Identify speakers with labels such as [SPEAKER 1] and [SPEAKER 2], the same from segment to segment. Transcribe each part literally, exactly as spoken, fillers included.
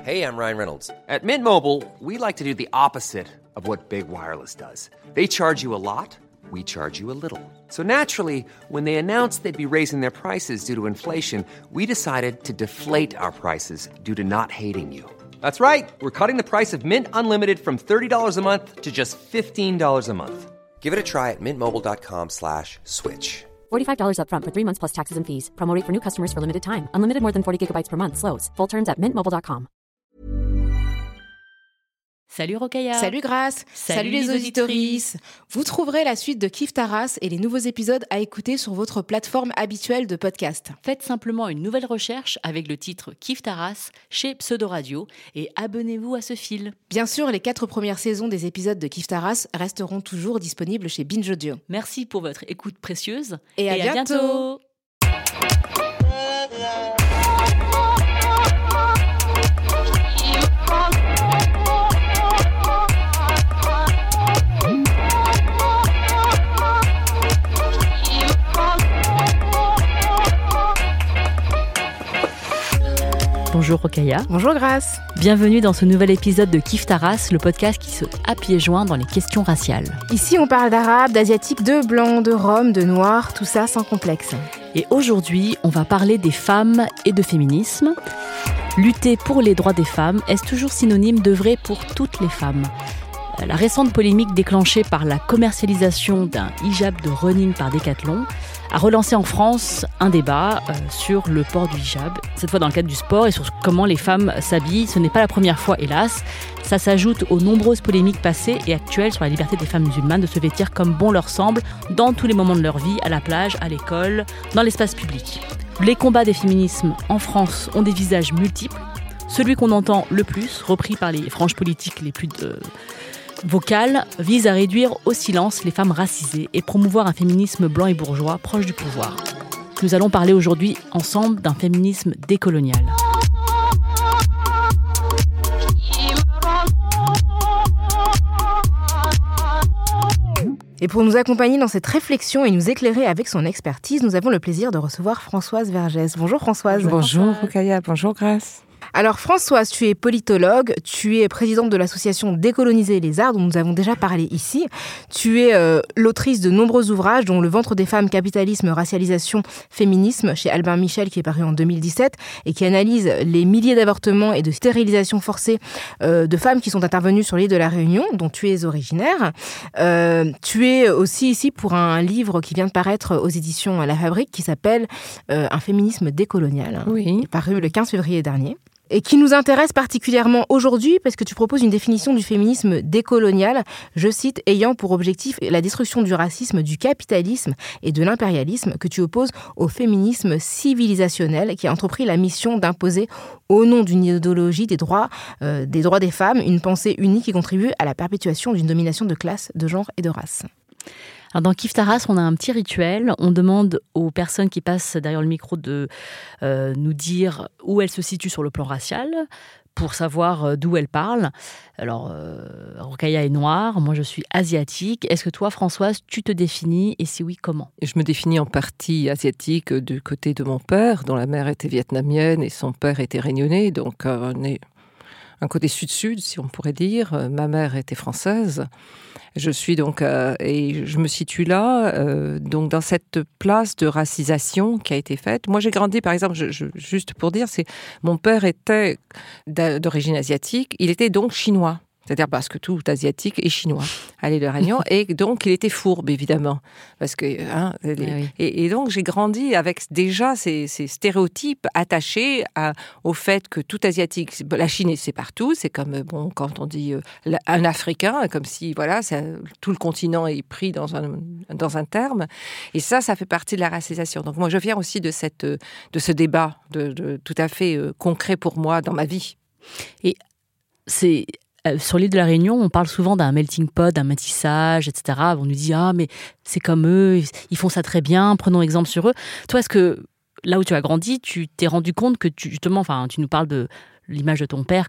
[SPEAKER 1] Hey, I'm Ryan Reynolds. At Mint Mobile, we like to do the opposite of what Big Wireless does. They charge you a lot, we charge you a little. So naturally, when they announced they'd be raising their prices due to inflation, we decided to deflate our prices due to not hating you. That's right. We're cutting the price of Mint Unlimited from thirty dollars a month to just fifteen dollars a month. Give it a try at mintmobile.com slash switch.
[SPEAKER 2] forty-five dollars up front for three months plus taxes and fees. Promo rate for new customers for limited time. Unlimited more than forty gigabytes per month. Slows full terms at mint mobile dot com.
[SPEAKER 3] Salut Rokhaya.
[SPEAKER 4] Salut Grace.
[SPEAKER 3] Salut,
[SPEAKER 4] Salut les auditorices. Vous trouverez la suite de Kiffe ta race et les nouveaux épisodes à écouter sur votre plateforme habituelle de podcast.
[SPEAKER 3] Faites simplement une nouvelle recherche avec le titre Kiffe ta race chez Pseudo Radio et abonnez-vous à ce fil.
[SPEAKER 4] Bien sûr, les quatre premières saisons des épisodes de Kiffe ta race resteront toujours disponibles chez Binge Audio.
[SPEAKER 3] Merci pour votre écoute précieuse
[SPEAKER 4] et à,
[SPEAKER 3] et à
[SPEAKER 4] bientôt.
[SPEAKER 3] bientôt. Bonjour Rokhaya.
[SPEAKER 4] Bonjour Grace.
[SPEAKER 3] Bienvenue dans ce nouvel épisode de Kiffe ta race, le podcast qui saute à pieds joints dans les questions raciales.
[SPEAKER 4] Ici, on parle d'arabe, d'asiatique, de blanc, de rome, de noir, tout ça sans complexe.
[SPEAKER 3] Et aujourd'hui, on va parler des femmes et de féminisme. Lutter pour les droits des femmes, est-ce toujours synonyme d'œuvrer pour toutes les femmes ? La récente polémique déclenchée par la commercialisation d'un hijab de running par Decathlon a relancé en France un débat euh, sur le port du hijab, cette fois dans le cadre du sport et sur comment les femmes s'habillent. Ce n'est pas la première fois, hélas. Ça s'ajoute aux nombreuses polémiques passées et actuelles sur la liberté des femmes musulmanes de se vêtir comme bon leur semble dans tous les moments de leur vie, à la plage, à l'école, dans l'espace public. Les combats des féminismes en France ont des visages multiples. Celui qu'on entend le plus, repris par les franges politiques les plus de... vocale, vise à réduire au silence les femmes racisées et promouvoir un féminisme blanc et bourgeois proche du pouvoir. Nous allons parler aujourd'hui ensemble d'un féminisme décolonial.
[SPEAKER 4] Et pour nous accompagner dans cette réflexion et nous éclairer avec son expertise, nous avons le plaisir de recevoir Françoise Vergès. Bonjour Françoise.
[SPEAKER 5] Bonjour Rokhaya, bonjour Grace.
[SPEAKER 4] Alors Françoise, tu es politologue, tu es présidente de l'association Décoloniser les arts dont nous avons déjà parlé ici. Tu es euh, l'autrice de nombreux ouvrages dont Le ventre des femmes, capitalisme, racialisation, féminisme chez Albin Michel qui est paru en deux mille dix-sept et qui analyse les milliers d'avortements et de stérilisations forcées euh, de femmes qui sont intervenues sur l'île de la Réunion dont tu es originaire. Euh, tu es aussi ici pour un livre qui vient de paraître aux éditions La Fabrique qui s'appelle euh, Un féminisme décolonial,
[SPEAKER 5] Oui.
[SPEAKER 4] paru le quinze février dernier. Et qui nous intéresse particulièrement aujourd'hui parce que tu proposes une définition du féminisme décolonial, je cite, ayant pour objectif la destruction du racisme, du capitalisme et de l'impérialisme que tu opposes au féminisme civilisationnel qui a entrepris la mission d'imposer au nom d'une idéologie des droits, euh, des droits des femmes une pensée unique qui contribue à la perpétuation d'une domination de classe, de genre et de race.
[SPEAKER 3] Alors dans Kiffe ta race, on a un petit rituel. On demande aux personnes qui passent derrière le micro de euh, nous dire où elles se situent sur le plan racial pour savoir euh, d'où elles parlent. Alors, euh, Rokhaya est noire, moi je suis asiatique. Est-ce que toi, Françoise, tu te définis et si oui, comment ?
[SPEAKER 5] Je me définis en partie asiatique du côté de mon père, dont la mère était vietnamienne et son père était réunionnais. Donc euh, on est un côté sud-sud, si on pourrait dire. Ma mère était française. Je suis donc euh, et je me situe là, euh, donc dans cette place de racisation qui a été faite. Moi, j'ai grandi, par exemple, je, je, juste pour dire, c'est mon père était d'origine asiatique. Il était donc chinois. C'est-à-dire parce que tout asiatique est chinois, à l'île de la Réunion, et donc il était fourbe, évidemment. Parce que, hein, les, oui. et, et donc j'ai grandi avec déjà ces, ces stéréotypes attachés à, au fait que tout asiatique, la Chine c'est partout, c'est comme bon, quand on dit euh, un Africain, comme si voilà, ça, tout le continent est pris dans un, dans un terme. Et ça, ça fait partie de la racisation. Donc moi je viens aussi de, cette, de ce débat de, de, tout à fait euh, concret pour moi dans ma vie.
[SPEAKER 3] Et c'est... Euh, sur l'île de la Réunion, on parle souvent d'un melting pot, d'un métissage, et cetera. On nous dit « Ah, mais c'est comme eux, ils font ça très bien, prenons exemple sur eux. » Toi, est-ce que, là où tu as grandi, tu t'es rendu compte que, tu, justement, enfin, tu nous parles de l'image de ton père, que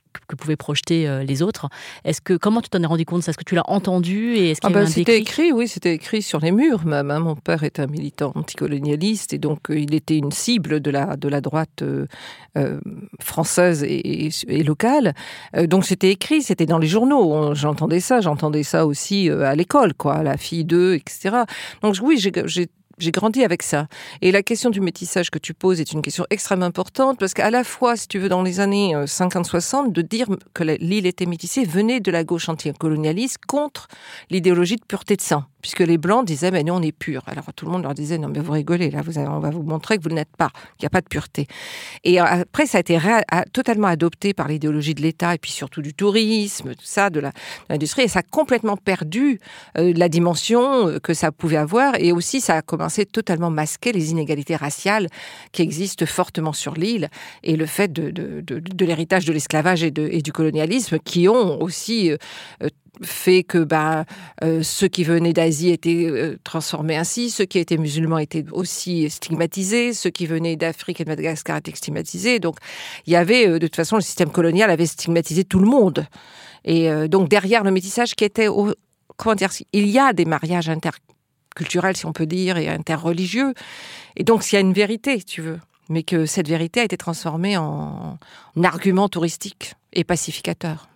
[SPEAKER 3] que pouvaient projeter euh, les autres. Est-ce que, comment tu t'en es rendu compte? Est-ce que tu l'as entendu et est-ce qu'il
[SPEAKER 5] ah
[SPEAKER 3] y
[SPEAKER 5] bah,
[SPEAKER 3] a eu un
[SPEAKER 5] c'était
[SPEAKER 3] déclic?
[SPEAKER 5] écrit, oui, c'était écrit sur les murs même. Hein. Mon père est un militant anticolonialiste et donc euh, il était une cible de la, de la droite euh, euh, française et, et, et locale. Euh, donc c'était écrit, c'était dans les journaux. On, j'entendais ça, j'entendais ça aussi euh, à l'école, quoi, la fille d'eux, et cetera. Donc oui, j'ai, j'ai J'ai grandi avec ça. Et la question du métissage que tu poses est une question extrêmement importante parce qu'à la fois, si tu veux, dans les années cinquante soixante, de dire que l'île était métissée venait de la gauche anticolonialiste contre l'idéologie de pureté de sang. Puisque les Blancs disaient, mais nous, on est purs. Alors tout le monde leur disait, non, mais vous rigolez, là, vous avez, on va vous montrer que vous ne l'êtes pas, qu'il n'y a pas de pureté. Et après, ça a été ré- a, totalement adopté par l'idéologie de l'État et puis surtout du tourisme, tout ça, de, la, de l'industrie. Et ça a complètement perdu euh, la dimension que ça pouvait avoir. Et aussi, ça a commencé totalement masquer les inégalités raciales qui existent fortement sur l'île et le fait de, de, de, de l'héritage de l'esclavage et, de, et du colonialisme qui ont aussi euh, fait que bah, euh, ceux qui venaient d'Asie étaient euh, transformés ainsi, ceux qui étaient musulmans étaient aussi stigmatisés, ceux qui venaient d'Afrique et de Madagascar étaient stigmatisés. Donc, il y avait, euh, de toute façon, le système colonial avait stigmatisé tout le monde. Et euh, donc, derrière le métissage qui était, au, comment dire, il y a des mariages interculturels, si on peut dire, et interreligieux. Et donc, s'il y a une vérité, si tu veux, mais que cette vérité a été transformée en, en argument touristique et pacificateur.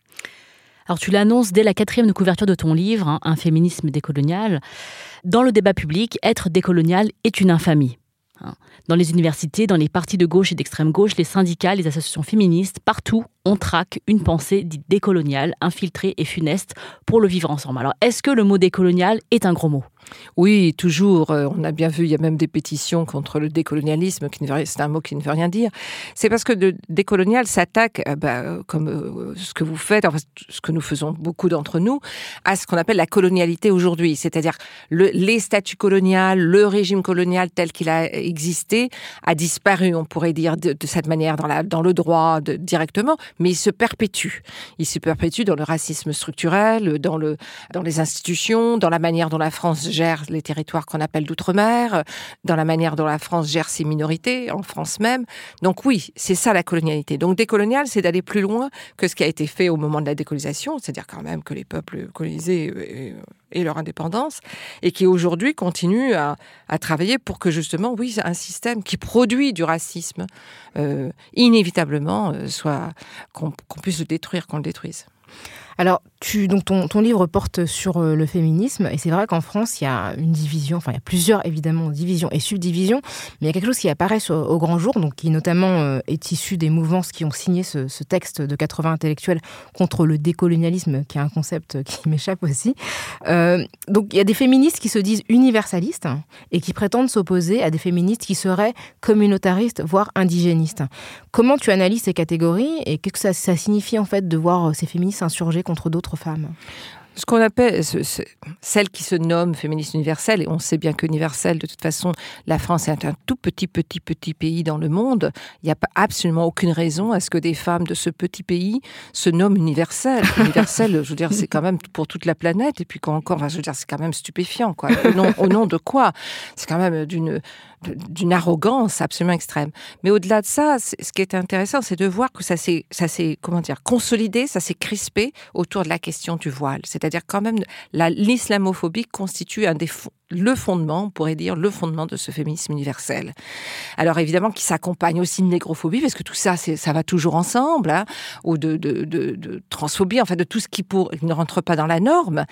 [SPEAKER 3] Alors tu l'annonces dès la quatrième couverture de ton livre, hein, Un féminisme décolonial. Dans le débat public, être décolonial est une infamie. Dans les universités, dans les partis de gauche et d'extrême gauche, les syndicats, les associations féministes, partout, on traque une pensée dite décoloniale, infiltrée et funeste pour le vivre ensemble. Alors, est-ce que le mot décolonial est un gros mot ?
[SPEAKER 5] Oui, toujours. On a bien vu, il y a même des pétitions contre le décolonialisme, qui ne veut, c'est un mot qui ne veut rien dire. C'est parce que le décolonial s'attaque, bah, comme euh, ce que vous faites, enfin, ce que nous faisons beaucoup d'entre nous, à ce qu'on appelle la colonialité aujourd'hui. C'est-à-dire le, les statuts coloniaux, le régime colonial tel qu'il a existé, a disparu, on pourrait dire, de, de cette manière, dans, la, dans le droit de, directement, mais il se perpétue. Il se perpétue dans le racisme structurel, dans, le, dans les institutions, dans la manière dont la France gère les territoires qu'on appelle d'outre-mer, dans la manière dont la France gère ses minorités, en France même. Donc oui, c'est ça la colonialité. Donc décolonial, c'est d'aller plus loin que ce qui a été fait au moment de la décolonisation, c'est-à-dire quand même que les peuples colonisés aient leur indépendance, et qui aujourd'hui continuent à, à travailler pour que justement, oui, un système qui produit du racisme, euh, inévitablement, euh, soit, qu'on, qu'on puisse le détruire, qu'on le détruise.
[SPEAKER 4] Alors, tu, donc ton, ton livre porte sur euh, le féminisme, et c'est vrai qu'en France, il y a une division, enfin il y a plusieurs évidemment divisions et subdivisions, mais il y a quelque chose qui apparaît sur, au grand jour, donc qui notamment euh, est issu des mouvances qui ont signé ce, ce texte de quatre-vingts intellectuels contre le décolonialisme, qui est un concept qui m'échappe aussi. Euh, donc il y a des féministes qui se disent universalistes et qui prétendent s'opposer à des féministes qui seraient communautaristes, voire indigénistes. Comment tu analyses ces catégories et qu'est-ce que ça, ça signifie en fait de voir ces féministes s'insurger contre d'autres femmes?
[SPEAKER 5] Ce qu'on appelle, ce, ce, celle qui se nomme féministe universelle, et on sait bien qu'universelle, de toute façon, la France est un tout petit, petit, petit pays dans le monde. Il n'y a pas, absolument aucune raison à ce que des femmes de ce petit pays se nomment universelles. Universelle, je veux dire, c'est quand même pour toute la planète, et puis quand encore, enfin, je veux dire, c'est quand même stupéfiant, quoi. Au nom, au nom de quoi? C'est quand même d'une... d'une arrogance absolument extrême. Mais au-delà de ça, ce qui est intéressant, c'est de voir que ça s'est, ça s'est, comment dire, consolidé, ça s'est crispé autour de la question du voile. C'est-à-dire quand même, la, l'islamophobie constitue un des, le fondement, on pourrait dire, le fondement de ce féminisme universel. Alors évidemment, qui s'accompagne aussi de négrophobie, parce que tout ça, c'est, ça va toujours ensemble, hein, ou de, de, de, de transphobie, enfin de tout ce qui pour, ne rentre pas dans la norme.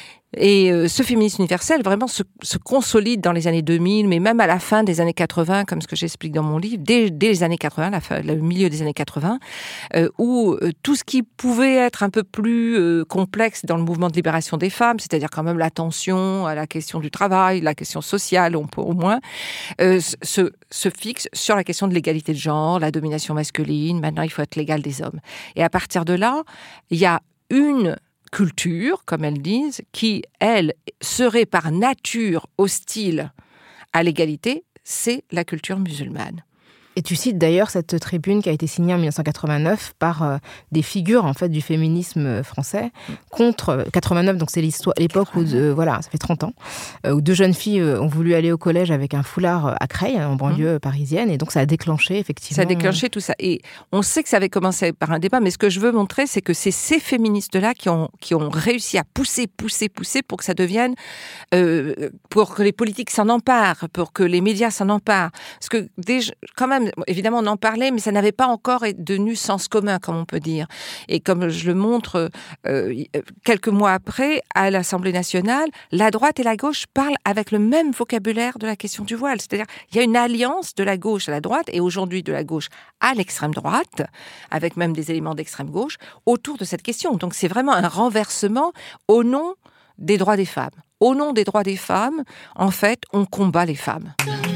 [SPEAKER 5] Et euh, ce féminisme universel vraiment se, se consolide dans les années deux mille, mais même à la fin des années quatre-vingts, comme ce que j'explique dans mon livre, dès, dès les années quatre-vingts, la fin, le milieu des années quatre-vingts, euh, où euh, tout ce qui pouvait être un peu plus euh, complexe dans le mouvement de libération des femmes, c'est-à-dire quand même l'attention à la question du travail, la question sociale, on peut, au moins, euh, se, se fixe sur la question de l'égalité de genre, la domination masculine. Maintenant, il faut être l'égal des hommes. Et à partir de là, il y a une culture, comme elles disent, qui, elle, serait par nature hostile à l'égalité, c'est la culture musulmane.
[SPEAKER 4] Et tu cites d'ailleurs cette tribune qui a été signée en dix-neuf cent quatre-vingt-neuf par euh, des figures en fait du féminisme français contre euh, quatre-vingt-neuf, donc c'est l'histoire, l'époque où euh, voilà, ça fait trente ans, euh, où deux jeunes filles euh, ont voulu aller au collège avec un foulard à Creil, en banlieue mmh. parisienne, et donc ça a déclenché effectivement.
[SPEAKER 5] Ça a déclenché tout ça. Et on sait que ça avait commencé par un débat, mais ce que je veux montrer, c'est que c'est ces féministes-là qui ont qui ont réussi à pousser, pousser, pousser pour que ça devienne, euh, pour que les politiques s'en emparent, pour que les médias s'en emparent. Parce que déjà, quand même, évidemment, on en parlait, mais ça n'avait pas encore devenu sens commun, comme on peut dire. Et comme je le montre, euh, quelques mois après, à l'Assemblée nationale, la droite et la gauche parlent avec le même vocabulaire de la question du voile. C'est-à-dire, il y a une alliance de la gauche à la droite, et aujourd'hui de la gauche à l'extrême droite, avec même des éléments d'extrême gauche, autour de cette question. Donc c'est vraiment un renversement au nom des droits des femmes. Au nom des droits des femmes, en fait, on combat les femmes.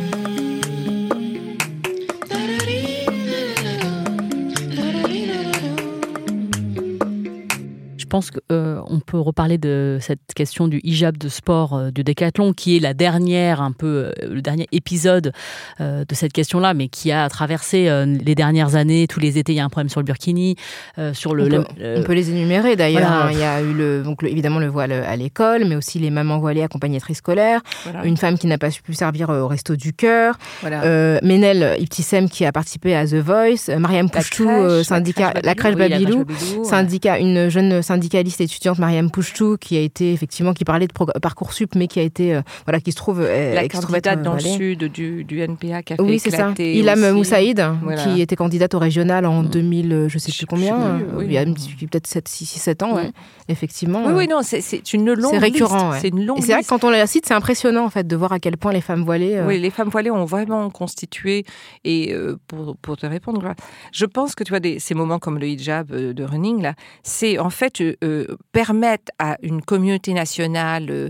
[SPEAKER 3] Je pense qu'on euh, peut reparler de cette question du hijab de sport euh, du décathlon, qui est la dernière, un peu, euh, le dernier épisode euh, de cette question-là, mais qui a traversé euh, les dernières années. Tous les étés, il y a un problème sur le burkini, euh, sur le.
[SPEAKER 4] On peut,
[SPEAKER 3] le,
[SPEAKER 4] on peut les énumérer d'ailleurs.
[SPEAKER 3] Voilà.
[SPEAKER 4] Hein. Il y a eu le, donc le, évidemment le voile à l'école, mais aussi les mamans voilées accompagnatrices scolaires, voilà. Une femme qui n'a pas pu servir au Resto du Cœur, voilà. euh, Ménel Ibtissem qui a participé à The Voice, Mariam Pouchtou, euh, syndicat, la crèche Babylou, oui, syndicat, ouais. Une jeune syndicaliste étudiante Mariam Pouchtou qui a été effectivement qui parlait de pro- Parcoursup mais qui a été euh, voilà qui se trouve euh,
[SPEAKER 5] la candidate dans le sud du, du N P A qui a fait
[SPEAKER 4] oui, c'est
[SPEAKER 5] éclater
[SPEAKER 4] ça. Ilham Moussaïd
[SPEAKER 5] voilà.
[SPEAKER 4] qui était candidate au régional en mmh. deux mille je sais plus combien
[SPEAKER 5] plus, oui,
[SPEAKER 4] il y a
[SPEAKER 5] oui.
[SPEAKER 4] peut-être six sept ans mmh. ouais. Effectivement.
[SPEAKER 5] Oui oui non c'est, c'est une longue
[SPEAKER 4] c'est récurrent,
[SPEAKER 5] liste.
[SPEAKER 4] Ouais.
[SPEAKER 5] C'est une longue
[SPEAKER 4] et c'est vrai
[SPEAKER 5] liste.
[SPEAKER 4] que quand on la cite c'est impressionnant en fait de voir à quel point les femmes voilées euh...
[SPEAKER 5] Oui les femmes voilées ont vraiment constitué et euh, pour pour te répondre je pense que tu vois des, ces moments comme le hijab euh, de running là c'est en fait euh, permettent à une communauté nationale euh,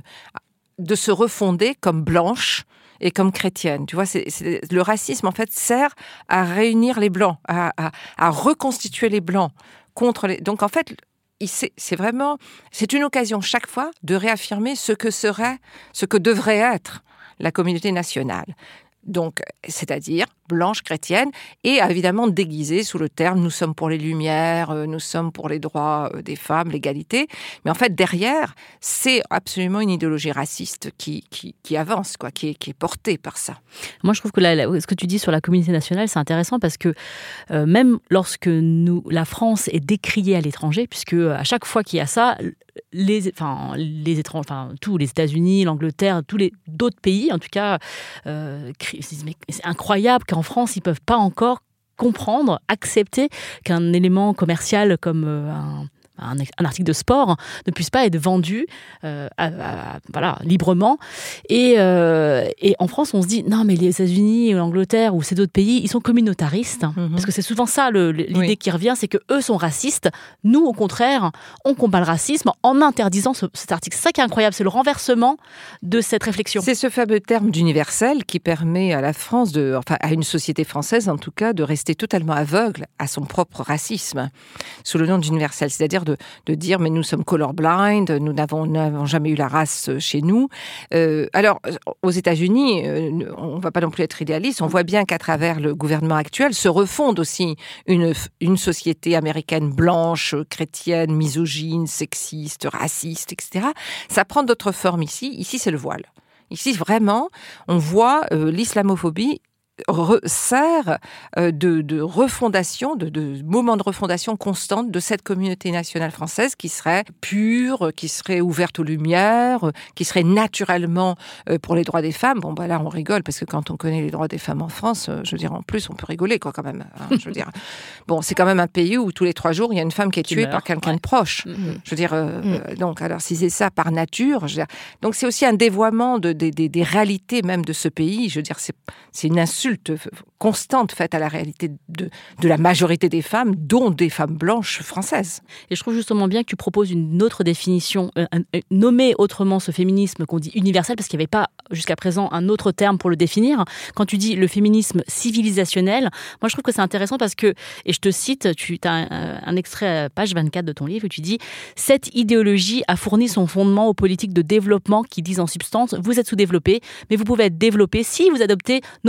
[SPEAKER 5] de se refonder comme blanche et comme chrétienne. Tu vois, c'est, c'est, le racisme, en fait, sert à réunir les Blancs, à, à, à reconstituer les Blancs contre les... Donc, en fait, c'est, c'est vraiment... C'est une occasion, chaque fois, de réaffirmer ce que serait, ce que devrait être la communauté nationale. Donc, c'est-à-dire blanche, chrétienne, et évidemment déguisée sous le terme « nous sommes pour les Lumières, nous sommes pour les droits des femmes, l'égalité ». Mais en fait, derrière, c'est absolument une idéologie raciste qui, qui, qui avance, quoi, qui, est, qui est portée par ça.
[SPEAKER 3] Moi, je trouve que la, la, ce que tu dis sur la communauté nationale, c'est intéressant parce que euh, même lorsque nous, la France est décriée à l'étranger, puisque à chaque fois qu'il y a ça, les, enfin, les étrangers, enfin, tous les États-Unis, l'Angleterre, tous les d'autres pays, en tout cas, euh, c'est incroyable qu'en France, ils ne peuvent pas encore comprendre, accepter qu'un élément commercial comme euh, un, un, un article de sport ne puisse pas être vendu euh, à, à, voilà, librement. Et, euh, et en France, on se dit, non, mais les États-Unis, l'Angleterre ou ces autres pays, ils sont communautaristes. Mm-hmm. Parce que c'est souvent ça, le, l'idée oui. qui revient, c'est qu'eux sont racistes. Nous, au contraire, on combat le racisme en interdisant ce, cet article. C'est ça qui est incroyable, c'est le renversement de cette réflexion.
[SPEAKER 5] C'est ce fameux terme d'universel qui permet à la France, de, enfin à une société française en tout cas, de rester totalement aveugle à son propre racisme, sous le nom d'universel. C'est-à-dire de, de dire, mais nous sommes colorblind, nous n'avons, n'avons jamais eu la race chez nous. Euh, alors, aux États-Unis, euh, on ne va pas non plus être idéaliste, on voit bien qu'à travers le gouvernement actuel se refonde aussi une, une société américaine blanche, chrétienne, misogyne, sexiste, raciste, et cetera. Ça prend d'autres formes ici. Ici, c'est le voile. Ici, vraiment, on voit euh, l'islamophobie Re, sert euh, de, de refondation, de, de moment de refondation constante de cette communauté nationale française qui serait pure, qui serait ouverte aux lumières, qui serait naturellement euh, pour les droits des femmes. Bon, bah là, on rigole parce que quand on connaît les droits des femmes en France, euh, je veux dire, en plus, on peut rigoler, quoi, quand même. Hein, je veux dire, bon, c'est quand même un pays où tous les trois jours, il y a une femme qui est tuée qui par quelqu'un ouais. de proche. Mm-hmm. Je veux dire, euh, mm. euh, donc, alors, si c'est ça par nature, je veux dire, donc c'est aussi un dévoiement de, de, de, des réalités même de ce pays. Je veux dire, c'est, c'est une insulte constante faite à la réalité de, de la majorité des femmes, dont des femmes blanches françaises.
[SPEAKER 3] Et je trouve justement bien que tu proposes une autre définition, euh, euh, nommer autrement ce féminisme qu'on dit universel, parce qu'il n'y avait pas jusqu'à présent un autre terme pour le définir. Quand tu dis le féminisme civilisationnel, moi je trouve que c'est intéressant parce que, et je te cite, tu as un, un extrait page vingt-quatre de ton livre où tu dis « Cette idéologie a fourni son fondement aux politiques de développement qui disent en substance « Vous êtes sous-développés, mais vous pouvez être développés si vous adoptez nos technologies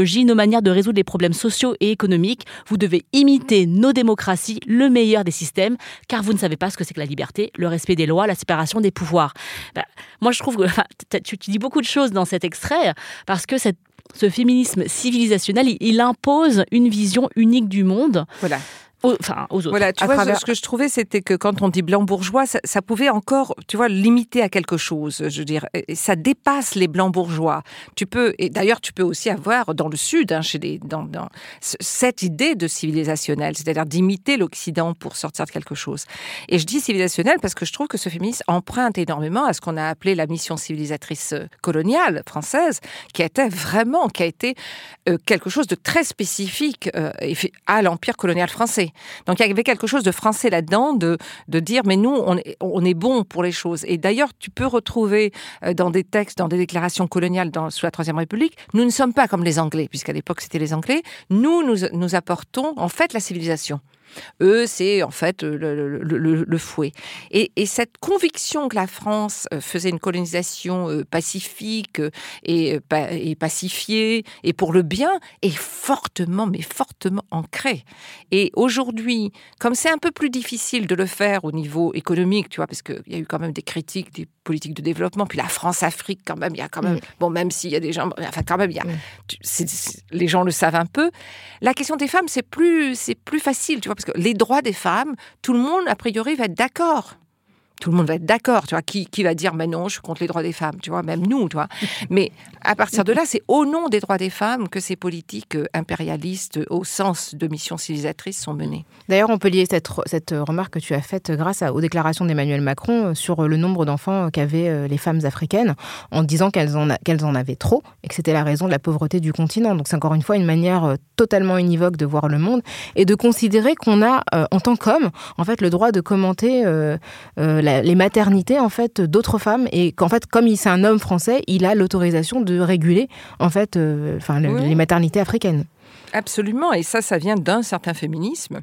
[SPEAKER 3] technologies, nos manières de résoudre les problèmes sociaux et économiques. Vous devez imiter nos démocraties, le meilleur des systèmes, car vous ne savez pas ce que c'est que la liberté, le respect des lois, la séparation des pouvoirs. Ben, moi, je trouve que enfin, tu, tu dis beaucoup de choses dans cet extrait, parce que cette, ce féminisme civilisationnel, il, il impose une vision unique du monde.
[SPEAKER 5] Voilà.
[SPEAKER 3] Aux, enfin, aux autres.
[SPEAKER 5] Voilà, tu
[SPEAKER 3] à
[SPEAKER 5] vois,
[SPEAKER 3] travers...
[SPEAKER 5] ce que je trouvais, c'était que quand on dit blanc bourgeois, ça, ça pouvait encore, tu vois, limiter à quelque chose. Je veux dire, ça dépasse les blancs bourgeois. Tu peux, et d'ailleurs, tu peux aussi avoir dans le Sud, hein, chez les, dans, dans cette idée de civilisationnel, c'est-à-dire d'imiter l'Occident pour sortir de quelque chose. Et je dis civilisationnel parce que je trouve que ce féminisme emprunte énormément à ce qu'on a appelé la mission civilisatrice coloniale française, qui était vraiment, qui a été euh, quelque chose de très spécifique euh, à l'empire colonial français. Donc, il y avait quelque chose de français là-dedans, de, de dire, mais nous, on est, on est bon pour les choses. Et d'ailleurs, tu peux retrouver dans des textes, dans des déclarations coloniales dans, sous la Troisième République, nous ne sommes pas comme les Anglais, puisqu'à l'époque, c'était les Anglais. Nous, nous, nous apportons, en fait, la civilisation. Eux, c'est en fait le, le, le, le fouet. Et, et cette conviction que la France faisait une colonisation pacifique et, et pacifiée et pour le bien est fortement, mais fortement ancrée. Et aujourd'hui, comme c'est un peu plus difficile de le faire au niveau économique, tu vois, parce qu'il y a eu quand même des critiques des politiques de développement, puis la France-Afrique, quand même, il y a quand même, mmh. bon, même s'il y a des gens, enfin, quand même, il y a, mmh. tu, c'est, c'est, les gens le savent un peu. La question des femmes, c'est plus, c'est plus facile, tu vois, parce que les droits des femmes, tout le monde, a priori, va être d'accord. Tout le monde va être d'accord, tu vois. Qui, qui va dire, mais non, je suis contre les droits des femmes, tu vois, même nous, tu vois. Mais à partir de là, c'est au nom des droits des femmes que ces politiques impérialistes, au sens de mission civilisatrice, sont menées.
[SPEAKER 4] D'ailleurs, on peut lier cette, cette remarque que tu as faite grâce à, aux déclarations d'Emmanuel Macron sur le nombre d'enfants qu'avaient les femmes africaines, en disant qu'elles en, a, qu'elles en avaient trop, et que c'était la raison de la pauvreté du continent. Donc c'est encore une fois une manière totalement univoque de voir le monde, et de considérer qu'on a, euh, en tant qu'homme, en fait, le droit de commenter euh, euh, les maternités en fait d'autres femmes, et qu'en fait comme il c'est un homme français, il a l'autorisation de réguler en fait euh, enfin le, oui. les maternités africaines.
[SPEAKER 5] Absolument, et ça ça vient d'un certain féminisme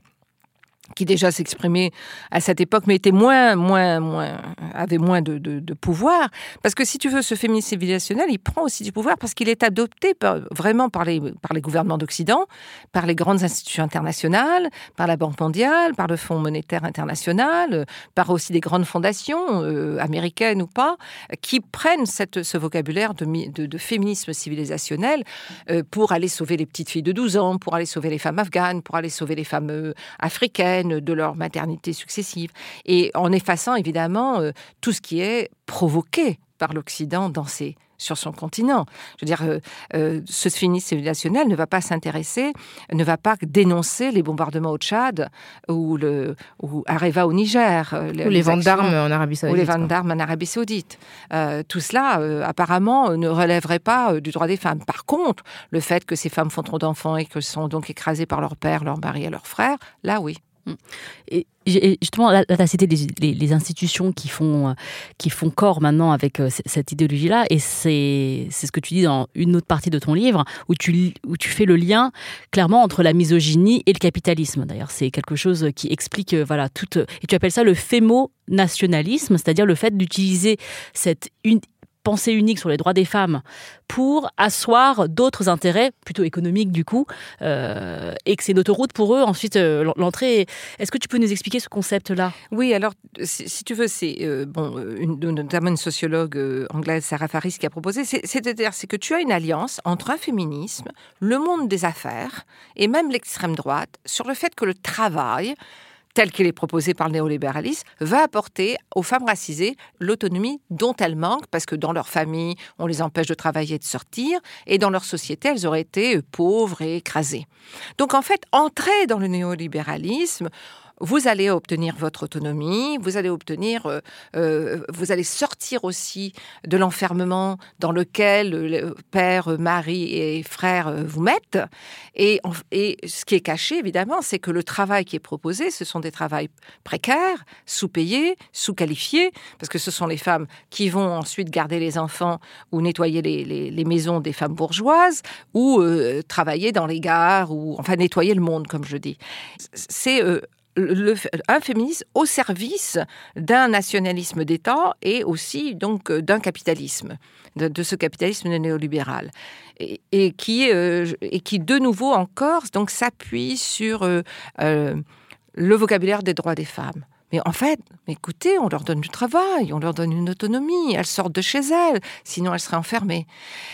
[SPEAKER 5] qui déjà s'exprimait à cette époque, mais était moins, moins, moins, avait moins de, de, de pouvoir. Parce que si tu veux, ce féminisme civilisationnel, il prend aussi du pouvoir parce qu'il est adopté par, vraiment par les, par les gouvernements d'Occident, par les grandes institutions internationales, par la Banque mondiale, par le Fonds monétaire international, par aussi des grandes fondations, euh, américaines ou pas, qui prennent cette, ce vocabulaire de, de, de féminisme civilisationnel euh, pour aller sauver les petites filles de douze ans, pour aller sauver les femmes afghanes, pour aller sauver les femmes euh, africaines, de leur maternité successive, et en effaçant évidemment euh, tout ce qui est provoqué par l'Occident dans ses, sur son continent. Je veux dire, euh, euh, ce féminisme civilisationnel ne va pas s'intéresser, ne va pas dénoncer les bombardements au Tchad ou, le, ou Areva au Niger.
[SPEAKER 4] Euh, ou les, les ventes d'armes en Arabie Saoudite.
[SPEAKER 5] Ou les ventes d'armes en Arabie Saoudite. Euh, tout cela, euh, apparemment, euh, ne relèverait pas euh, du droit des femmes. Par contre, le fait que ces femmes font trop d'enfants et que sont donc écrasées par leur père, leur mari et leurs frères, là, oui.
[SPEAKER 3] Et justement, là, tu as cité les, les, les institutions qui font, qui font corps maintenant avec euh, cette idéologie-là, et c'est, c'est ce que tu dis dans une autre partie de ton livre, où tu, où tu fais le lien clairement entre la misogynie et le capitalisme. D'ailleurs, c'est quelque chose qui explique, euh, voilà, toute, et tu appelles ça le fémo-nationalisme, c'est-à-dire le fait d'utiliser cette une, pensée unique sur les droits des femmes pour asseoir d'autres intérêts, plutôt économiques du coup, euh, et que c'est une autoroute pour eux, ensuite euh, l'entrée. Est-ce que tu peux nous expliquer ce concept-là ?
[SPEAKER 5] Oui, alors, si, si tu veux, c'est euh, bon, une, notamment une sociologue euh, anglaise, Sarah Faris, qui a proposé, c'est, c'est-à-dire c'est que tu as une alliance entre un féminisme, le monde des affaires, et même l'extrême droite, sur le fait que le travail, tel qu'il est proposé par le néolibéralisme, va apporter aux femmes racisées l'autonomie dont elles manquent, parce que dans leur famille, on les empêche de travailler et de sortir, et dans leur société, elles auraient été pauvres et écrasées. Donc en fait, entrer dans le néolibéralisme, vous allez obtenir votre autonomie, vous allez obtenir, euh, euh, vous allez sortir aussi de l'enfermement dans lequel le père, mari et frère vous mettent. Et, et ce qui est caché, évidemment, c'est que le travail qui est proposé, ce sont des travails précaires, sous-payés, sous-qualifiés, parce que ce sont les femmes qui vont ensuite garder les enfants ou nettoyer les, les, les maisons des femmes bourgeoises, ou euh, travailler dans les gares, ou enfin nettoyer le monde, comme je dis. C'est... Euh, le, un féminisme au service d'un nationalisme d'État et aussi donc d'un capitalisme, de, de ce capitalisme néolibéral, et, et, qui, euh, et qui de nouveau encore donc, s'appuie sur euh, euh, le vocabulaire des droits des femmes. Mais en fait, écoutez, on leur donne du travail, on leur donne une autonomie, elles sortent de chez elles, sinon elles seraient enfermées.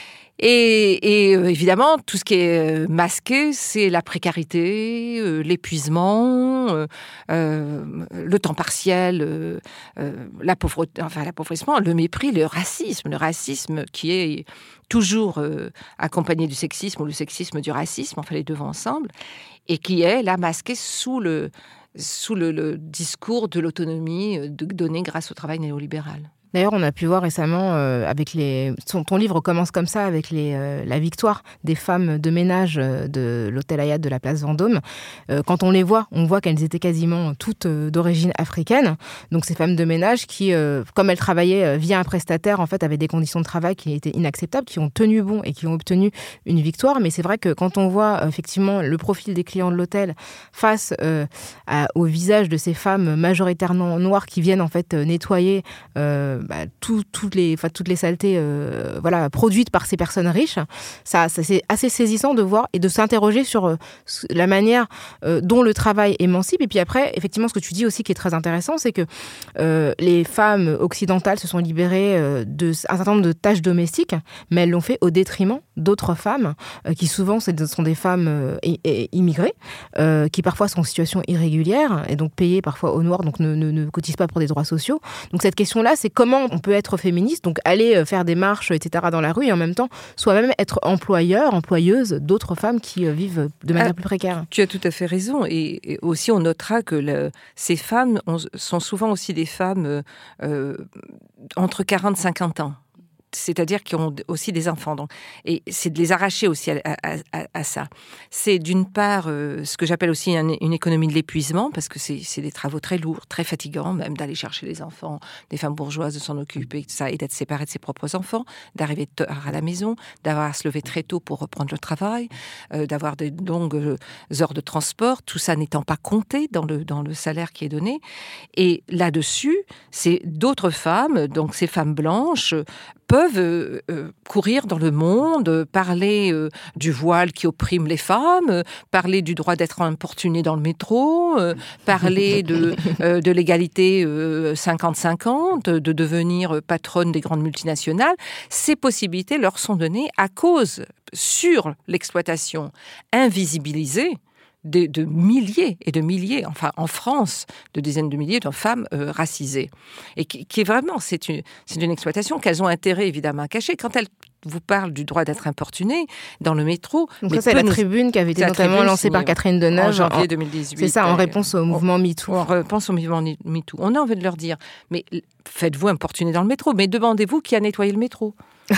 [SPEAKER 5] Et, et euh, évidemment, tout ce qui est masqué, c'est la précarité, euh, l'épuisement, euh, euh, le temps partiel, euh, euh, la pauvreté, enfin l'appauvrissement, le mépris, le racisme, le racisme qui est toujours euh, accompagné du sexisme ou le sexisme du racisme, enfin les deux vont ensemble, et qui est là masqué sous le sous le, le discours de l'autonomie de, donnée grâce au travail néolibéral.
[SPEAKER 4] D'ailleurs, on a pu voir récemment, euh, avec les... Ton, ton livre commence comme ça, avec les, euh, la victoire des femmes de ménage de l'hôtel Hayat de la place Vendôme. Euh, quand on les voit, on voit qu'elles étaient quasiment toutes euh, d'origine africaine. Donc ces femmes de ménage qui, euh, comme elles travaillaient via un prestataire, en fait, avaient des conditions de travail qui étaient inacceptables, qui ont tenu bon et qui ont obtenu une victoire. Mais c'est vrai que quand on voit effectivement le profil des clients de l'hôtel face euh, à, au visage de ces femmes majoritairement noires qui viennent en fait nettoyer euh, Bah, tout, toutes, les, enfin, toutes les saletés euh, voilà, produites par ces personnes riches, ça, ça, c'est assez saisissant de voir et de s'interroger sur euh, la manière euh, dont le travail émancipe. Et puis après, effectivement, ce que tu dis aussi qui est très intéressant, c'est que euh, les femmes occidentales se sont libérées euh, d'un certain nombre de tâches domestiques, mais elles l'ont fait au détriment d'autres femmes, euh, qui souvent sont des femmes euh, immigrées, euh, qui parfois sont en situation irrégulière, et donc payées parfois au noir, donc ne, ne, ne cotisent pas pour des droits sociaux. Donc cette question-là, c'est comment on peut être féministe, donc aller faire des marches, et cetera dans la rue, et en même temps, soi-même être employeur, employeuse d'autres femmes qui vivent de manière ah, plus précaire.
[SPEAKER 5] Tu as tout à fait raison. Et, et aussi, on notera que le, ces femmes ont, sont souvent aussi des femmes euh, entre quarante et cinquante ans. C'est-à-dire qui ont aussi des enfants. Donc. Et c'est de les arracher aussi à, à, à, à ça. C'est d'une part euh, ce que j'appelle aussi un, une économie de l'épuisement, parce que c'est, c'est des travaux très lourds, très fatigants, même d'aller chercher les enfants, des femmes bourgeoises, de s'en occuper, tout ça, et d'être séparées de ses propres enfants, d'arriver tard à la maison, d'avoir à se lever très tôt pour reprendre le travail, euh, d'avoir des longues heures de transport, tout ça n'étant pas compté dans le, dans le salaire qui est donné. Et là-dessus, c'est d'autres femmes, donc ces femmes blanches, peuvent euh, euh, courir dans le monde, euh, parler euh, du voile qui opprime les femmes, euh, parler du droit d'être importuné dans le métro, euh, parler de, euh, de l'égalité euh, cinquante cinquante, de devenir patronne des grandes multinationales. Ces possibilités leur sont données à cause, sur l'exploitation invisibilisée, De, de milliers et de milliers, enfin en France, de dizaines de milliers de femmes euh, racisées. Et qui, qui est vraiment, c'est une, c'est une exploitation qu'elles ont intérêt évidemment à cacher. Quand elles vous parlent du droit d'être importunées dans le métro...
[SPEAKER 4] Donc ça, c'est la nous... tribune qui avait été notamment lancée par Catherine Deneuve
[SPEAKER 5] en janvier deux mille dix-huit.
[SPEAKER 4] C'est ça, en réponse au mouvement MeToo.
[SPEAKER 5] En réponse au mouvement MeToo. On a envie de leur dire, mais faites-vous importuner dans le métro, mais demandez-vous qui a nettoyé le métro.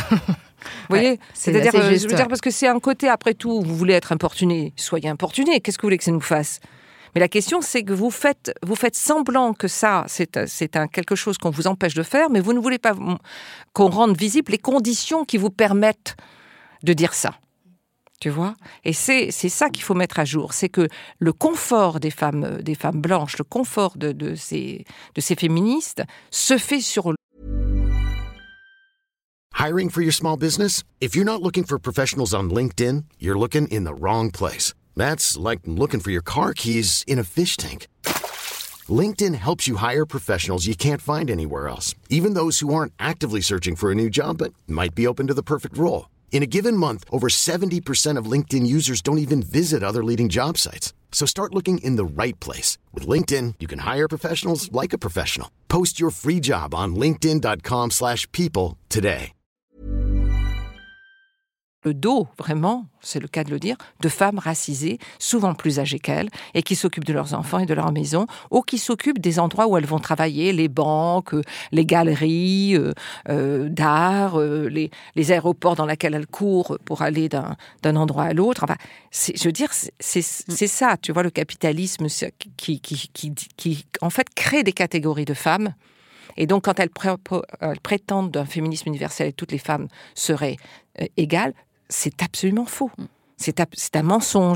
[SPEAKER 5] Vous voyez,
[SPEAKER 4] ouais, c'est
[SPEAKER 5] c'est-à-dire,
[SPEAKER 4] euh,
[SPEAKER 5] je veux dire, parce que c'est un côté, après tout, vous voulez être importuné, soyez importuné. Qu'est-ce que vous voulez que ça nous fasse ? Mais la question, c'est que vous faites, vous faites semblant que ça, c'est, c'est un, quelque chose qu'on vous empêche de faire, mais vous ne voulez pas qu'on rende visibles les conditions qui vous permettent de dire ça. Tu vois ? Et c'est, c'est ça qu'il faut mettre à jour. C'est que le confort des femmes, des femmes blanches, le confort de, de, ces, de ces féministes se fait sur le...
[SPEAKER 6] Hiring for your small business? If you're not looking for professionals on LinkedIn, you're looking in the wrong place. That's like looking for your car keys in a fish tank. LinkedIn helps you hire professionals you can't find anywhere else, even those who aren't actively searching for a new job but might be open to the perfect role. In a given month, over seventy percent of LinkedIn users don't even visit other leading job sites. So start looking in the right place. With LinkedIn, you can hire professionals like a professional. Post your free job on linkedin.com slash people today.
[SPEAKER 5] Le dos, vraiment, c'est le cas de le dire, de femmes racisées, souvent plus âgées qu'elles, et qui s'occupent de leurs enfants et de leur maison, ou qui s'occupent des endroits où elles vont travailler, les banques, les galeries euh, euh, d'art, euh, les, les aéroports dans lesquels elles courent pour aller d'un, d'un endroit à l'autre. Enfin, c'est, je veux dire, c'est, c'est, c'est ça, tu vois, le capitalisme qui, qui, qui, qui, en fait, crée des catégories de femmes. Et donc, quand elles, pré- elles prétendent d'un féminisme universel et toutes les femmes seraient euh, égales, c'est absolument faux. C'est, c'est un mensonge.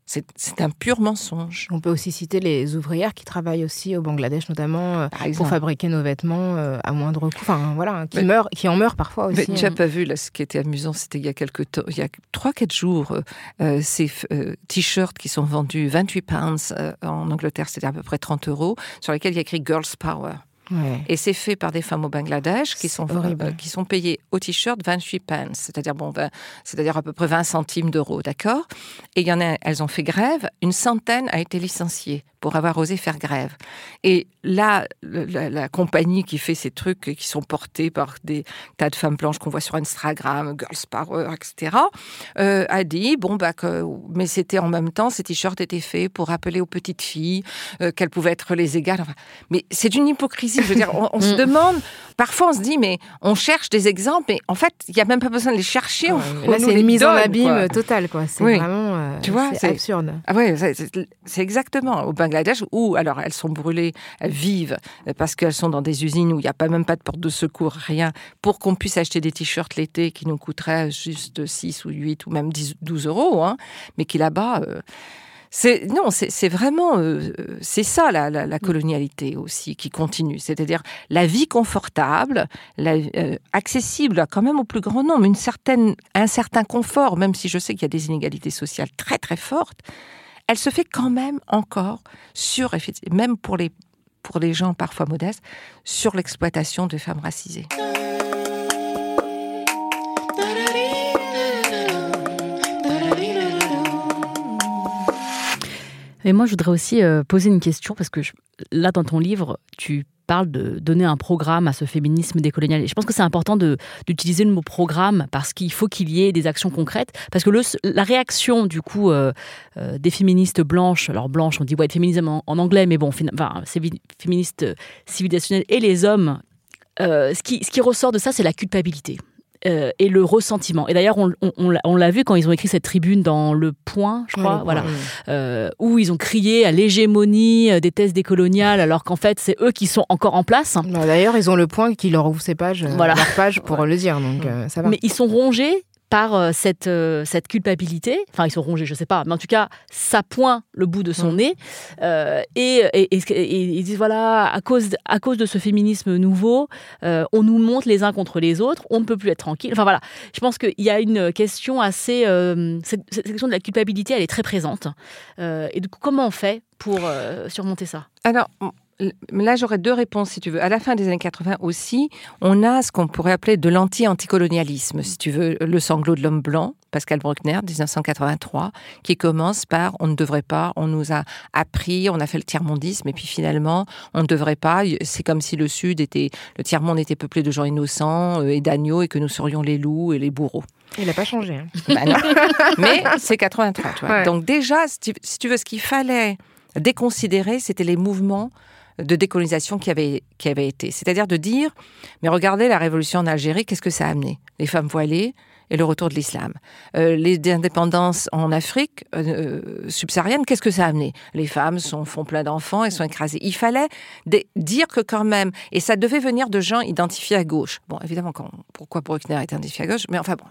[SPEAKER 5] C'est, c'est un pur mensonge.
[SPEAKER 4] On peut aussi citer les ouvrières qui travaillent aussi au Bangladesh, notamment euh, pour fabriquer nos vêtements euh, à moindre coût. Enfin, voilà, qui, mais, meurent, qui en meurent parfois aussi.
[SPEAKER 5] Mais tu n'as pas vu, là, ce qui était amusant, c'était il y a quelques temps, il y a trois quatre jours, euh, ces euh, t-shirts qui sont vendus vingt-huit pounds euh, en Angleterre, c'était à peu près trente euros, sur lesquels il y a écrit « Girls Power ». Ouais. Et c'est fait par des femmes au Bangladesh qui sont, euh, qui sont payées au t-shirt vingt-huit pence, c'est-à-dire, bon, vingt, c'est-à-dire à peu près vingt centimes d'euros, d'accord ? Et il y en a, elles ont fait grève, une centaine a été licenciée pour avoir osé faire grève. Et là, la, la compagnie qui fait ces trucs qui sont portés par des tas de femmes blanches qu'on voit sur Instagram, Girls Power, et cetera, euh, a dit, bon, bah, que, mais c'était en même temps, ces t-shirts étaient faits pour rappeler aux petites filles euh, qu'elles pouvaient être les égales. Enfin, mais c'est d'une hypocrisie. Je veux dire, on, on se demande, parfois on se dit, mais on cherche des exemples, mais en fait, il n'y a même pas besoin de les chercher.
[SPEAKER 4] Ouais, on, là, on c'est une mise donne, en abîme quoi. Totale, quoi. C'est oui. vraiment euh,
[SPEAKER 5] tu vois,
[SPEAKER 4] c'est
[SPEAKER 5] c'est
[SPEAKER 4] absurde.
[SPEAKER 5] Ah ouais, c'est, c'est, c'est exactement. Au Bangladesh, où alors elles sont brûlées vives parce qu'elles sont dans des usines où il n'y a pas, même pas de porte de secours, rien, pour qu'on puisse acheter des t-shirts l'été qui nous coûteraient juste six ou huit ou même dix, douze euros, hein, mais qui là-bas... Euh, C'est, non, c'est, c'est vraiment, euh, c'est ça la, la, la colonialité aussi qui continue. C'est-à-dire la vie confortable, la, euh, accessible quand même au plus grand nombre, une certaine, un certain confort, même si je sais qu'il y a des inégalités sociales très très fortes, elle se fait quand même encore sur, même pour les, pour les gens parfois modestes, sur l'exploitation de femmes racisées.
[SPEAKER 3] Et moi, je voudrais aussi euh, poser une question, parce que je, là, dans ton livre, tu parles de donner un programme à ce féminisme décolonial. Et je pense que c'est important de, d'utiliser le mot programme, parce qu'il faut qu'il y ait des actions concrètes. Parce que le, la réaction, du coup, euh, euh, des féministes blanches, alors blanches, on dit white feminism en, en anglais, mais bon, enfin, c'est féministes civilisationnelles et les hommes, euh, ce, qui, ce qui ressort de ça, c'est la culpabilité. Euh, et le ressentiment. Et d'ailleurs, on, on, on, l'a, on l'a vu quand ils ont écrit cette tribune dans Le Point, je crois, ouais, voilà, ouais. euh, où ils ont crié à l'hégémonie des thèses décoloniales, alors qu'en fait, c'est eux qui sont encore en place.
[SPEAKER 4] Bah, d'ailleurs, ils ont Le Point qui leur ouvre ses pages, voilà. leur page pour ouais. le dire, donc euh, ça va.
[SPEAKER 3] Mais ils sont rongés par euh, cette, euh, cette culpabilité, enfin ils sont rongés, je sais pas, mais en tout cas, ça pointe le bout de son mmh. nez, euh, et, et, et, et ils disent voilà, à cause, à cause de ce féminisme nouveau, euh, on nous monte les uns contre les autres, on ne peut plus être tranquille. Enfin voilà, je pense qu'il y a une question assez... Euh, cette, cette question de la culpabilité, elle est très présente. Euh, et du coup, comment on fait pour euh, surmonter ça ?
[SPEAKER 5] Alors... Là, j'aurais deux réponses, si tu veux. À la fin des années quatre-vingts aussi, on a ce qu'on pourrait appeler de l'anti-anticolonialisme, si tu veux, le sanglot de l'homme blanc, Pascal Bruckner, dix-neuf cent quatre-vingt-trois, qui commence par « on ne devrait pas, on nous a appris, on a fait le tiers-mondisme, et puis finalement, on ne devrait pas, c'est comme si le Sud était, le tiers-monde était peuplé de gens innocents et d'agneaux, et que nous serions les loups et les bourreaux. »
[SPEAKER 4] Il n'a pas changé. Hein.
[SPEAKER 5] Ben non. Mais c'est quatre-vingt-trois, tu vois. Ouais. Donc déjà, si tu, si tu veux, ce qu'il fallait déconsidérer, c'était les mouvements de décolonisation qui avait, qui avait été. C'est-à-dire de dire, mais regardez la révolution en Algérie, qu'est-ce que ça a amené ? Les femmes voilées et le retour de l'islam. Euh, les indépendances en Afrique euh, subsaharienne, qu'est-ce que ça a amené ? Les femmes sont, font plein d'enfants et sont écrasées. Il fallait des, dire que quand même, et ça devait venir de gens identifiés à gauche. Bon, évidemment, quand, pourquoi Bruckner est identifié à gauche ? Mais enfin bon,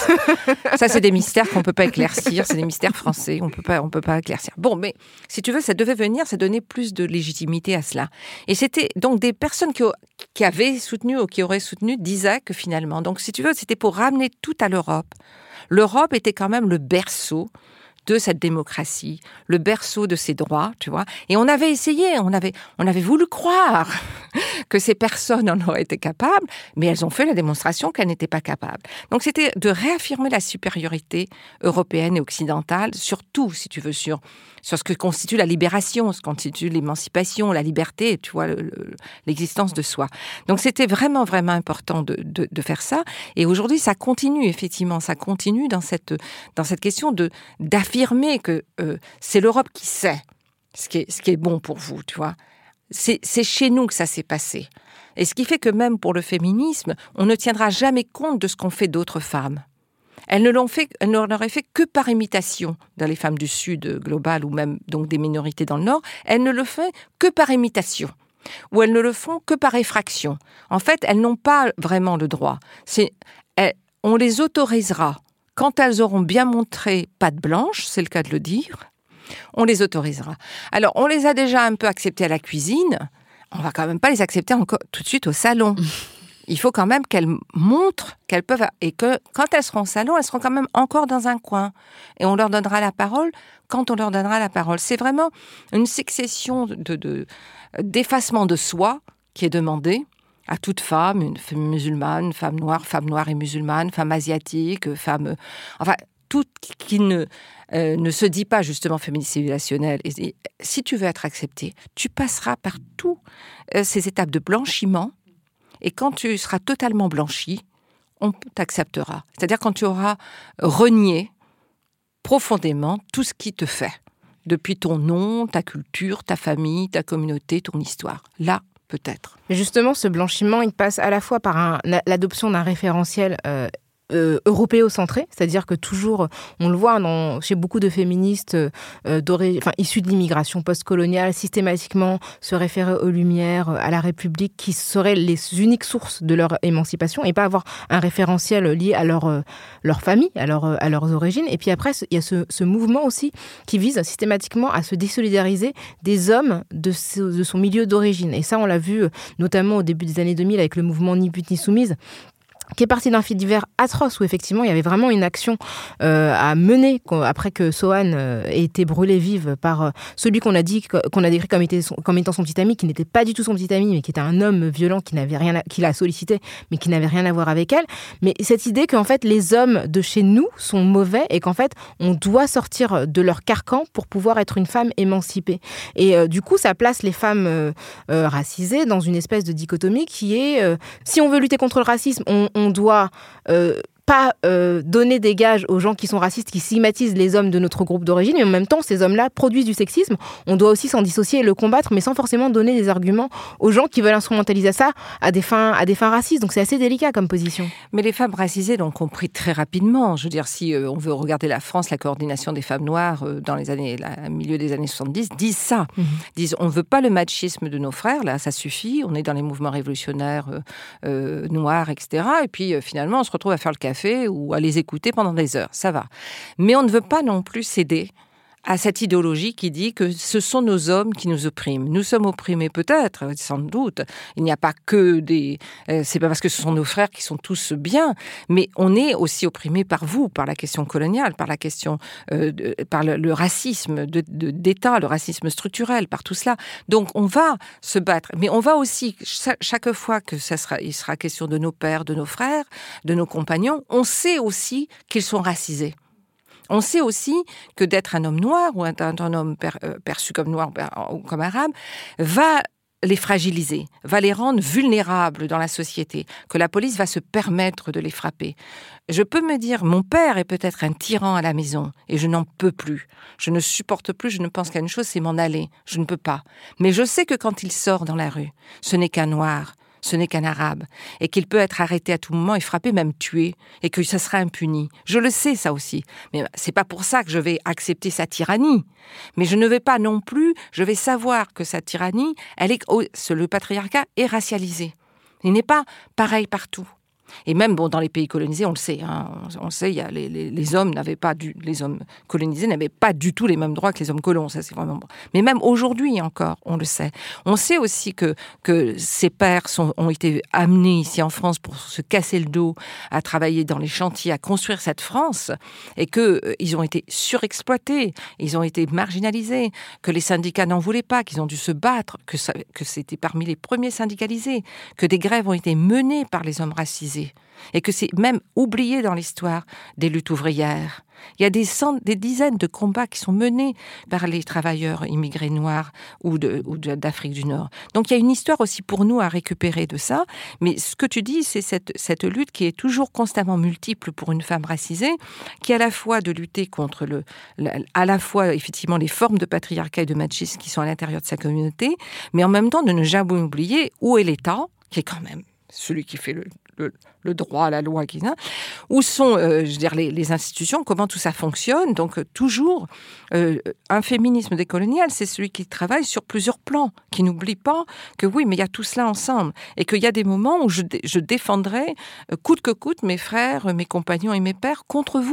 [SPEAKER 5] ça c'est des mystères qu'on ne peut pas éclaircir, c'est des mystères français, on peut pas, on peut pas éclaircir. Bon, mais si tu veux, ça devait venir, ça donnait plus de légitimité à cela. Et c'était donc des personnes qui, qui avaient soutenu ou qui auraient soutenu disaient que finalement, donc si tu veux, c'était pour ramener tout à l'Europe. L'Europe était quand même le berceau de cette démocratie, le berceau de ces droits, tu vois. Et on avait essayé, on avait, on avait voulu croire que ces personnes en auraient été capables, mais elles ont fait la démonstration qu'elles n'étaient pas capables. Donc c'était de réaffirmer la supériorité européenne et occidentale, surtout, si tu veux, sur, sur ce que constitue la libération, ce que constitue l'émancipation, la liberté, tu vois, le, le, l'existence de soi. Donc c'était vraiment, vraiment important de, de, de faire ça. Et aujourd'hui, ça continue, effectivement, ça continue dans cette, dans cette question de, d'affirmer affirmer que euh, c'est l'Europe qui sait ce qui est, ce qui est bon pour vous, tu vois. C'est, c'est chez nous que ça s'est passé. Et ce qui fait que même pour le féminisme, on ne tiendra jamais compte de ce qu'ont fait d'autres femmes. Elles ne l'ont fait, elles ne l'auraient fait que par imitation dans les femmes du Sud global ou même donc des minorités dans le Nord. Elles ne le font que par imitation. Ou elles ne le font que par effraction. En fait, elles n'ont pas vraiment le droit. C'est, elles, on les autorisera quand elles auront bien montré patte blanche, c'est le cas de le dire, on les autorisera. Alors, on les a déjà un peu acceptés à la cuisine, on va quand même pas les accepter encore tout de suite au salon. Il faut quand même qu'elles montrent qu'elles peuvent... Et que quand elles seront au salon, elles seront quand même encore dans un coin. Et on leur donnera la parole quand on leur donnera la parole. C'est vraiment une succession de, de, d'effacement de soi qui est demandée à toute femme, une femme musulmane, femme noire, femme noire et musulmane, femme asiatique, femme... Enfin, toute qui ne, euh, ne se dit pas justement féministe civilisationnelle. Et si tu veux être acceptée, tu passeras par toutes euh, ces étapes de blanchiment. Et quand tu seras totalement blanchi, on t'acceptera. C'est-à-dire quand tu auras renié profondément tout ce qui te fait, depuis ton nom, ta culture, ta famille, ta communauté, ton histoire. Là, peut-être.
[SPEAKER 4] Mais justement, ce blanchiment, il passe à la fois par un, l'adoption d'un référentiel euh, Euh, européocentré, c'est-à-dire que toujours, on le voit dans, chez beaucoup de féministes euh, enfin, issus de l'immigration postcoloniale, systématiquement se référer aux Lumières, à la République, qui seraient les uniques sources de leur émancipation, et pas avoir un référentiel lié à leur, euh, leur famille, à, leur, à leurs origines. Et puis après, il y a ce, ce mouvement aussi qui vise systématiquement à se désolidariser des hommes de, ce, de son milieu d'origine. Et ça, on l'a vu notamment au début des années deux mille avec le mouvement Ni pute ni soumise, qui est parti d'un fait divers atroce où effectivement il y avait vraiment une action euh, à mener après que Sohan euh, ait été brûlée vive par euh, celui qu'on a dit qu'on a décrit comme, était son, comme étant son petit ami, qui n'était pas du tout son petit ami, mais qui était un homme violent qui n'avait rien à, qui l'a sollicité, mais qui n'avait rien à voir avec elle. Mais cette idée qu'en fait les hommes de chez nous sont mauvais et qu'en fait on doit sortir de leur carcan pour pouvoir être une femme émancipée. Et euh, du coup ça place les femmes euh, euh, racisées dans une espèce de dichotomie qui est euh, si on veut lutter contre le racisme, on on doit euh, pas euh, donner des gages aux gens qui sont racistes, qui stigmatisent les hommes de notre groupe d'origine, mais en même temps, ces hommes-là produisent du sexisme. On doit aussi s'en dissocier et le combattre, mais sans forcément donner des arguments aux gens qui veulent instrumentaliser ça à des fins, à des fins racistes. Donc c'est assez délicat comme position.
[SPEAKER 5] Mais les femmes racisées l'ont compris très rapidement. Je veux dire, si euh, on veut regarder la France, la coordination des femmes noires euh, dans les années, la, milieu des années soixante-dix, disent ça. Mmh. Disent, on ne veut pas le machisme de nos frères, là, ça suffit. On est dans les mouvements révolutionnaires euh, euh, noirs, et cetera. Et puis euh, finalement, on se retrouve à faire le café ou à les écouter pendant des heures, ça va. Mais on ne veut pas non plus céder à cette idéologie qui dit que ce sont nos hommes qui nous oppriment. Nous sommes opprimés peut-être, sans doute. Il n'y a pas que des... Euh, c'est pas parce que ce sont nos frères qui sont tous bien, mais on est aussi opprimés par vous, par la question coloniale, par la question... Euh, de, par le, le racisme de, de, d'État, le racisme structurel, par tout cela. Donc on va se battre, mais on va aussi, chaque, chaque fois que ça sera, il sera question de nos pères, de nos frères, de nos compagnons, on sait aussi qu'ils sont racisés. On sait aussi que d'être un homme noir ou un, un homme per, euh, perçu comme noir ou comme arabe va les fragiliser, va les rendre vulnérables dans la société, que la police va se permettre de les frapper. Je peux me dire, mon père est peut-être un tyran à la maison et je n'en peux plus. Je ne supporte plus, je ne pense qu'à une chose, c'est m'en aller. Je ne peux pas. Mais je sais que quand il sort dans la rue, ce n'est qu'un noir, ce n'est qu'un arabe, et qu'il peut être arrêté à tout moment et frappé, même tué, et que ça sera impuni. Je le sais, ça aussi. Mais c'est pas pour ça que je vais accepter sa tyrannie. Mais je ne vais pas non plus, je vais savoir que sa tyrannie, elle est, le patriarcat est racialisé. Il n'est pas pareil partout. Et même bon, dans les pays colonisés, on le sait, hein, on, on le sait, il y a les, les, les hommes n'avaient pas du, les hommes colonisés n'avaient pas du tout les mêmes droits que les hommes colons. Ça, c'est vraiment bon. Mais même aujourd'hui encore, on le sait. On sait aussi que que ces pères sont, ont été amenés ici en France pour se casser le dos, à travailler dans les chantiers, à construire cette France, et que euh, ils ont été surexploités, ils ont été marginalisés, que les syndicats n'en voulaient pas, qu'ils ont dû se battre, que ça, que c'était parmi les premiers syndicalisés, que des grèves ont été menées par les hommes racisés. Et que c'est même oublié dans l'histoire des luttes ouvrières. Il y a des, cent, des dizaines de combats qui sont menés par les travailleurs immigrés noirs ou, de, ou de, d'Afrique du Nord. Donc il y a une histoire aussi pour nous à récupérer de ça. Mais ce que tu dis, c'est cette, cette lutte qui est toujours constamment multiple pour une femme racisée, qui est à la fois de lutter contre le, à la fois effectivement les formes de patriarcat et de machisme qui sont à l'intérieur de sa communauté, mais en même temps de ne jamais oublier où est l'État, qui est quand même celui qui fait le Le, le droit, la loi, qui, hein, où sont euh, je veux dire, les, les institutions, comment tout ça fonctionne. Donc euh, toujours, euh, un féminisme décolonial, c'est celui qui travaille sur plusieurs plans, qui n'oublie pas que oui, mais il y a tout cela ensemble, et qu'il y a des moments où je, je défendrai, euh, coûte que coûte, mes frères, mes compagnons et mes pères contre vous.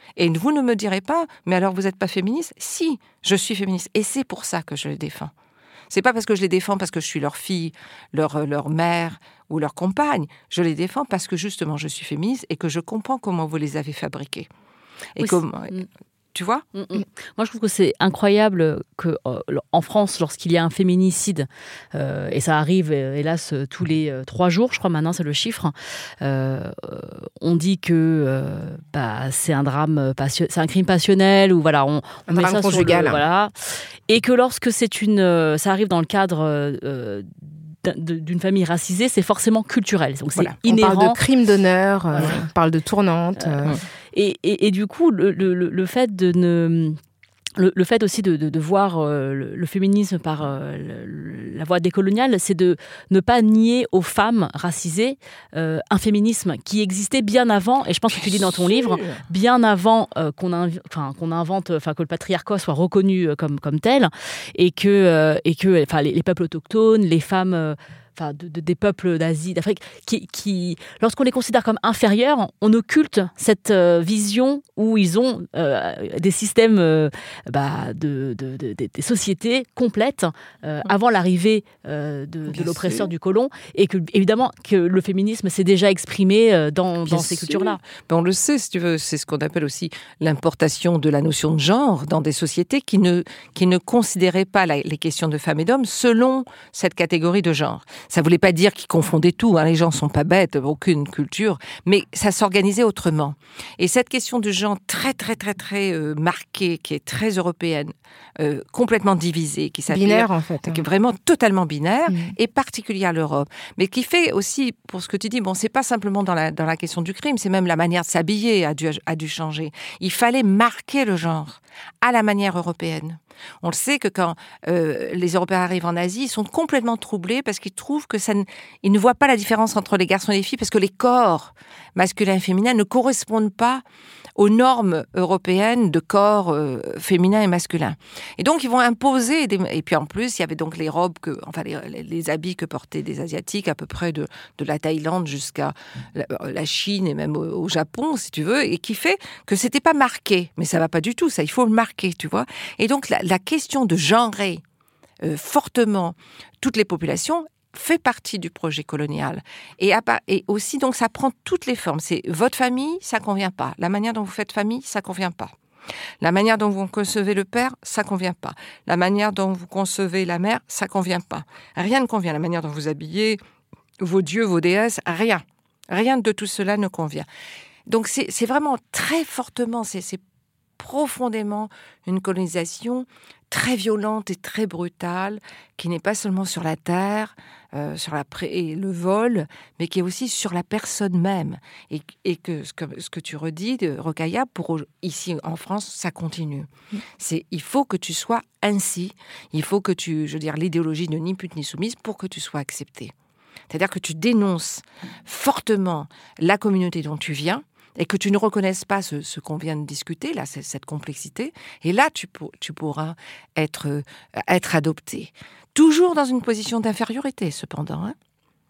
[SPEAKER 5] Et vous ne me direz pas, mais alors vous n'êtes pas féministe ? Si, je suis féministe. Et c'est pour ça que je les défends. C'est pas parce que je les défends parce que je suis leur fille, leur, leur mère ou leur compagne. Je les défends parce que justement je suis féministe et que je comprends comment vous les avez fabriqués. Et
[SPEAKER 3] oui,
[SPEAKER 5] comment...
[SPEAKER 3] c'est...
[SPEAKER 5] Tu vois ?
[SPEAKER 3] Mmh, mmh. Moi, je trouve que c'est incroyable qu'en euh, France, lorsqu'il y a un féminicide, euh, et ça arrive, hélas, tous les euh, trois jours, je crois maintenant, c'est le chiffre, euh, on dit que euh, bah, c'est un drame, passion... c'est un crime passionnel, ou voilà, on, on
[SPEAKER 4] un
[SPEAKER 3] met
[SPEAKER 4] drame
[SPEAKER 3] ça
[SPEAKER 4] conjugal.
[SPEAKER 3] sur le, voilà, et que lorsque c'est une, euh, ça arrive dans le cadre euh, d'une famille racisée, c'est forcément culturel. Donc c'est
[SPEAKER 4] voilà.
[SPEAKER 3] inhérent.
[SPEAKER 4] On parle de crime d'honneur, euh,
[SPEAKER 3] voilà.
[SPEAKER 4] on parle de tournante. Euh...
[SPEAKER 3] Et, et, et du coup, le, le, le fait de ne... Le, le fait aussi de, de, de voir euh, le, le féminisme par euh, le, la voie décoloniale, c'est de ne pas nier aux femmes racisées euh, un féminisme qui existait bien avant, et je pense que tu dis dans ton livre, bien avant euh, qu'on, inv- enfin, qu'on invente, enfin, que le patriarcat soit reconnu comme, comme tel, et que, euh, et que enfin, les, les peuples autochtones, les femmes... Euh, Enfin, de, de, des peuples d'Asie, d'Afrique, qui, qui, lorsqu'on les considère comme inférieurs, on occulte cette euh, vision où ils ont euh, des systèmes, euh, bah, de, de, de, de, des sociétés complètes euh, avant l'arrivée euh, de, de l'oppresseur, du colon, et que, évidemment, que le féminisme s'est déjà exprimé euh, dans, dans ces cultures-là.
[SPEAKER 5] Ben on le sait, si tu veux, c'est ce qu'on appelle aussi l'importation de la notion de genre dans des sociétés qui ne, qui ne considéraient pas la, les questions de femmes et d'hommes selon cette catégorie de genre. Ça ne voulait pas dire qu'ils confondaient tout, hein, les gens ne sont pas bêtes, aucune culture, mais ça s'organisait autrement. Et cette question de genre très, très, très, très euh, marquée, qui est très européenne, euh, complètement divisée, qui s'appelle...
[SPEAKER 4] Binaire, en fait.
[SPEAKER 5] Qui est vraiment totalement binaire,
[SPEAKER 4] mmh.
[SPEAKER 5] et particulière à l'Europe. Mais qui fait aussi, pour ce que tu dis, bon, c'est pas simplement dans la, dans la question du crime, c'est même la manière de s'habiller a dû, a dû changer. Il fallait marquer le genre à la manière européenne. On le sait que quand euh, les Européens arrivent en Asie, ils sont complètement troublés parce qu'ils trouvent que ça ne, ils ne voient pas la différence entre les garçons et les filles parce que les corps masculins et féminins ne correspondent pas aux normes européennes de corps euh, féminins et masculins. Et donc, ils vont imposer... Des... Et puis, en plus, il y avait donc les robes, que, enfin, les, les habits que portaient des Asiatiques, à peu près de, de la Thaïlande jusqu'à la, la Chine et même au, au Japon, si tu veux, et qui fait que c'était pas marqué. Mais ça va pas du tout, ça, il faut le marquer, tu vois. Et donc, la, la question de genrer euh, fortement toutes les populations fait partie du projet colonial. Et, à, et aussi, donc, ça prend toutes les formes. C'est votre famille, ça convient pas. La manière dont vous faites famille, ça convient pas. La manière dont vous concevez le père, ça convient pas. La manière dont vous concevez la mère, ça convient pas. Rien ne convient. La manière dont vous habillez vos dieux, vos déesses, rien. Rien de tout cela ne convient. Donc, c'est, c'est vraiment très fortement, c'est, c'est profondément une colonisation très violente et très brutale, qui n'est pas seulement sur la terre, euh, sur la pré- et le vol, mais qui est aussi sur la personne même. Et, et que, ce que ce que tu redis, de Rokhaya, pour ici en France, ça continue. C'est, il faut que tu sois ainsi, il faut que tu, je veux dire, l'idéologie de ni pute ni soumise pour que tu sois accepté. C'est-à-dire que tu dénonces fortement la communauté dont tu viens, et que tu ne reconnaisses pas ce, ce qu'on vient de discuter, là, cette complexité, et là, tu, pour, tu pourras être, euh, être adopté. Toujours dans une position d'infériorité, cependant. Hein.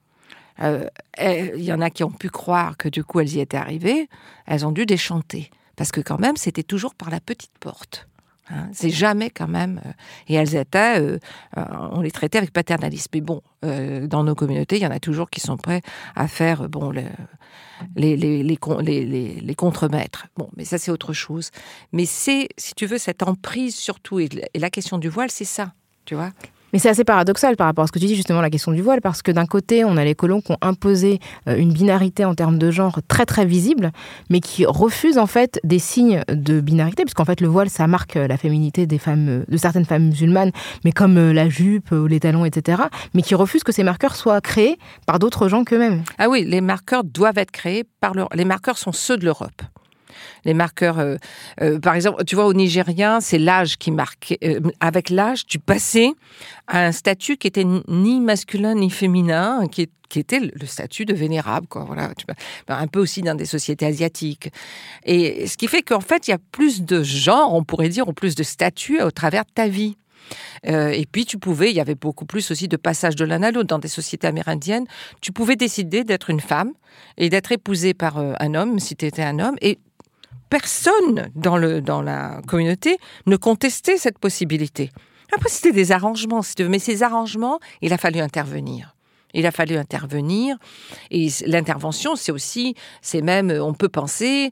[SPEAKER 5] Euh, il y en a qui ont pu croire que, du coup, elles y étaient arrivées, elles ont dû déchanter, parce que, quand même, c'était toujours par la petite porte. Hein, c'est jamais quand même... Euh, et elles étaient... Euh, euh, on les traitait avec paternalisme. Mais bon, euh, dans nos communautés, il y en a toujours qui sont prêts à faire bon, le, les, les, les, les, les, les contremaîtres. Bon, mais ça, c'est autre chose. Mais c'est, si tu veux, cette emprise surtout, et, et la question du voile, c'est ça, tu vois.
[SPEAKER 4] Mais c'est assez paradoxal par rapport à ce que tu dis, justement, la question du voile, parce que d'un côté, on a les colons qui ont imposé une binarité en termes de genre très très visible, mais qui refusent en fait des signes de binarité, puisqu'en fait le voile, ça marque la féminité des femmes, de certaines femmes musulmanes, mais comme la jupe ou les talons, et cetera, mais qui refusent que ces marqueurs soient créés par d'autres gens qu'eux-mêmes.
[SPEAKER 5] Ah oui, les marqueurs doivent être créés par l'Europe. Les marqueurs sont ceux de l'Europe. Les marqueurs, euh, euh, par exemple, tu vois, au Nigérien, c'est l'âge qui marquait. Euh, avec l'âge, tu passais à un statut qui était ni masculin ni féminin, qui, qui était le statut de vénérable, quoi. Voilà, tu vois, un peu aussi dans des sociétés asiatiques. Et ce qui fait qu'en fait, il y a plus de genres, on pourrait dire, ou plus de statuts au travers de ta vie. Euh, et puis, tu pouvais, il y avait beaucoup plus aussi de passage de l'un à l'autre. Dans des sociétés amérindiennes, tu pouvais décider d'être une femme et d'être épousée par euh, un homme, si tu étais un homme, et personne dans, le, dans la communauté ne contestait cette possibilité. Après, c'était des arrangements, si tu veux, mais ces arrangements, il a fallu intervenir. Il a fallu intervenir, et l'intervention, c'est aussi, c'est même, on peut penser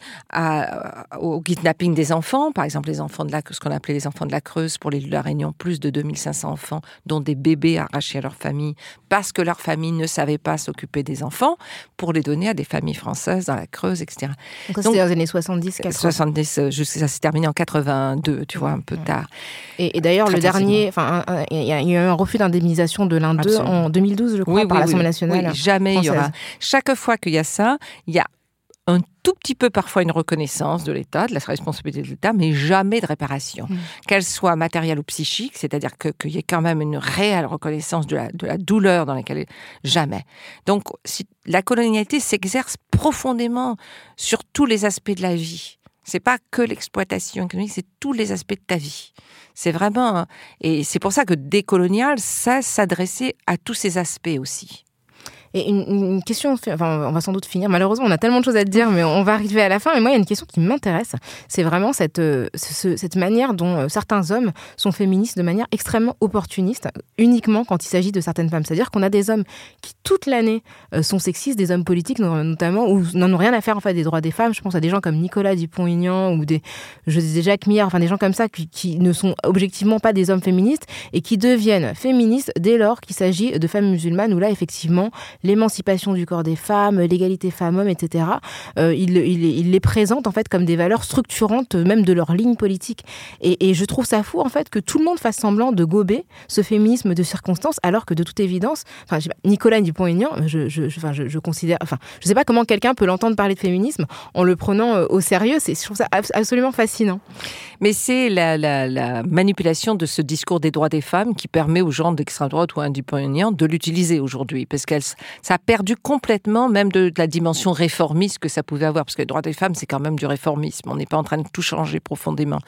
[SPEAKER 5] à, au kidnapping des enfants, par exemple les enfants de la, ce qu'on appelait les enfants de la Creuse pour l'île de la Réunion, plus de deux mille cinq cents enfants, dont des bébés arrachés à leur famille, parce que leur famille ne savait pas s'occuper des enfants, pour les donner à des familles françaises dans la Creuse, et cetera.
[SPEAKER 4] Donc, Donc c'était dans les années soixante-dix, quatre-vingts.
[SPEAKER 5] soixante-dix, jusqu'à, ça s'est terminé en quatre-vingt-deux, tu vois, un peu tard.
[SPEAKER 4] Et, et d'ailleurs,
[SPEAKER 5] Très
[SPEAKER 4] le dernier, enfin, il y a eu un refus d'indemnisation de l'un d'eux en deux mille douze, je crois.
[SPEAKER 5] Oui,
[SPEAKER 4] par
[SPEAKER 5] oui,
[SPEAKER 4] l'Assemblée
[SPEAKER 5] oui,
[SPEAKER 4] nationale.
[SPEAKER 5] Oui, jamais
[SPEAKER 4] française.
[SPEAKER 5] Il y aura. Chaque fois qu'il y a ça, il y a un tout petit peu parfois une reconnaissance de l'État, de la responsabilité de l'État, mais jamais de réparation. Mmh. Qu'elle soit matérielle ou psychique, c'est-à-dire que, qu'il y ait quand même une réelle reconnaissance de la, de la douleur dans laquelle... Jamais. Donc, si, la colonialité s'exerce profondément sur tous les aspects de la vie. C'est pas que l'exploitation économique, c'est tous les aspects de ta vie. C'est vraiment... Et c'est pour ça que décolonial, ça s'adressait à tous ces aspects aussi.
[SPEAKER 4] Et une, une question, enfin, on va sans doute finir. Malheureusement, on a tellement de choses à te dire, mais on va arriver à la fin. Mais moi, il y a une question qui m'intéresse. C'est vraiment cette, euh, ce, cette manière dont euh, certains hommes sont féministes de manière extrêmement opportuniste, uniquement quand il s'agit de certaines femmes. C'est-à-dire qu'on a des hommes qui, toute l'année, euh, sont sexistes, des hommes politiques notamment, ou n'en ont rien à faire en fait des droits des femmes. Je pense à des gens comme Nicolas Dupont-Aignan ou des, je disais Jacques Millard, enfin des gens comme ça qui, qui ne sont objectivement pas des hommes féministes et qui deviennent féministes dès lors qu'il s'agit de femmes musulmanes où là, effectivement, l'émancipation du corps des femmes, l'égalité femmes-hommes, et cetera. Euh, il, il, il les présente en fait comme des valeurs structurantes même de leur ligne politique. Et, et je trouve ça fou en fait que tout le monde fasse semblant de gober ce féminisme de circonstance, alors que de toute évidence, enfin, je sais pas, Nicolas Dupont-Aignan, je, je, je, enfin, je, je considère, enfin, je sais pas comment quelqu'un peut l'entendre parler de féminisme en le prenant au sérieux. C'est, je trouve ça absolument fascinant.
[SPEAKER 5] Mais c'est la, la, la manipulation de ce discours des droits des femmes qui permet aux gens d'extrême droite ou à un Dupont-Aignan de l'utiliser aujourd'hui, parce qu'elle ça a perdu complètement même de, de la dimension réformiste que ça pouvait avoir, parce que les droits des femmes, c'est quand même du réformisme. On n'est pas en train de tout changer profondément.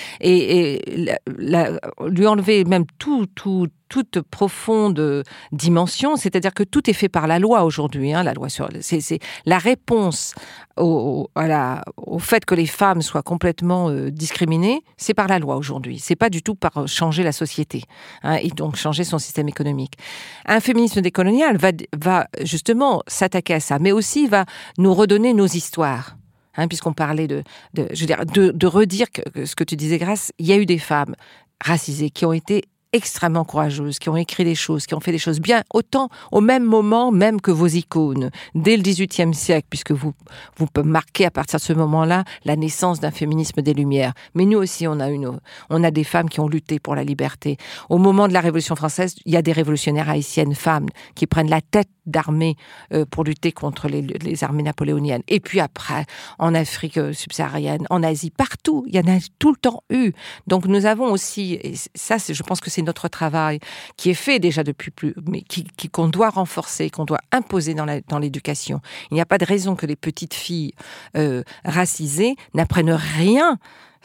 [SPEAKER 5] Et, et la, la, lui enlever même tout, tout, toute profonde dimension, c'est-à-dire que tout est fait par la loi aujourd'hui. Hein, la loi sur, c'est, c'est la réponse au, à la, au fait que les femmes soient complètement euh, discriminées, c'est par la loi aujourd'hui. C'est pas du tout par changer la société, hein, et donc changer son système économique. Un féminisme décolonial va, va justement s'attaquer à ça, mais aussi va nous redonner nos histoires. Hein, puisqu'on parlait de, de, je veux dire, de, de redire que, que ce que tu disais, Grâce, il y a eu des femmes racisées qui ont été extrêmement courageuses, qui ont écrit des choses, qui ont fait des choses bien, autant au même moment même que vos icônes, dès le dix-huitième siècle, puisque vous, vous marquez à partir de ce moment-là la naissance d'un féminisme des Lumières. Mais nous aussi, on a, une, on a des femmes qui ont lutté pour la liberté. Au moment de la Révolution française, il y a des révolutionnaires haïtiennes, femmes, qui prennent la tête d'armée euh, pour lutter contre les, les armées napoléoniennes. Et puis après, en Afrique subsaharienne, en Asie, partout, il y en a tout le temps eu. Donc nous avons aussi, et ça, c'est, je pense que c'est notre travail, qui est fait déjà depuis plus, mais qui, qui, qu'on doit renforcer, qu'on doit imposer dans, la, dans l'éducation. Il n'y a pas de raison que les petites filles euh, racisées n'apprennent rien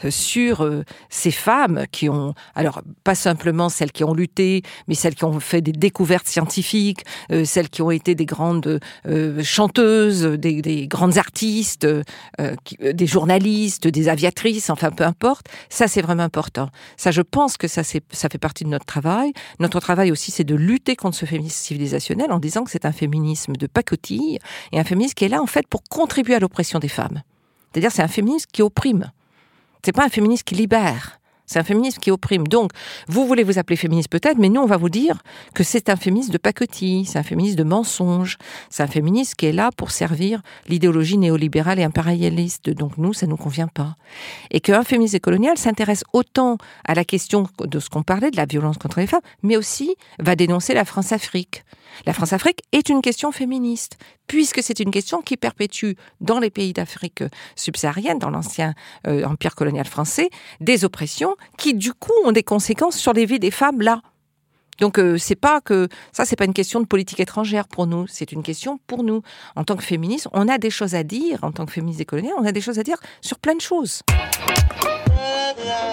[SPEAKER 5] sur euh, ces femmes qui ont, alors pas simplement celles qui ont lutté, mais celles qui ont fait des découvertes scientifiques, euh, celles qui ont été des grandes euh, chanteuses, des, des grandes artistes, euh, qui, euh, des journalistes, des aviatrices, enfin peu importe. Ça, c'est vraiment important. Ça, je pense que ça, c'est, ça fait partie de notre travail. Notre travail aussi, c'est de lutter contre ce féminisme civilisationnel en disant que c'est un féminisme de pacotille et un féminisme qui est là, en fait, pour contribuer à l'oppression des femmes. C'est-à-dire, c'est un féminisme qui opprime. C'est pas un féminisme qui libère, c'est un féminisme qui opprime. Donc, vous voulez vous appeler féministe peut-être, mais nous, on va vous dire que c'est un féminisme de pacotille, c'est un féminisme de mensonge, c'est un féminisme qui est là pour servir l'idéologie néolibérale et impérialiste. Donc, nous, ça ne nous convient pas. Et qu'un féminisme décolonial s'intéresse autant à la question de ce qu'on parlait, de la violence contre les femmes, mais aussi va dénoncer la France-Afrique. La France-Afrique est une question féministe, puisque c'est une question qui perpétue dans les pays d'Afrique subsaharienne, dans l'ancien euh, empire colonial français, des oppressions qui, du coup, ont des conséquences sur les vies des femmes là. Donc, euh, c'est pas que ça, c'est pas une question de politique étrangère pour nous, c'est une question pour nous. En tant que féministes, on a des choses à dire, en tant que féministes décoloniales, on a des choses à dire sur plein de choses.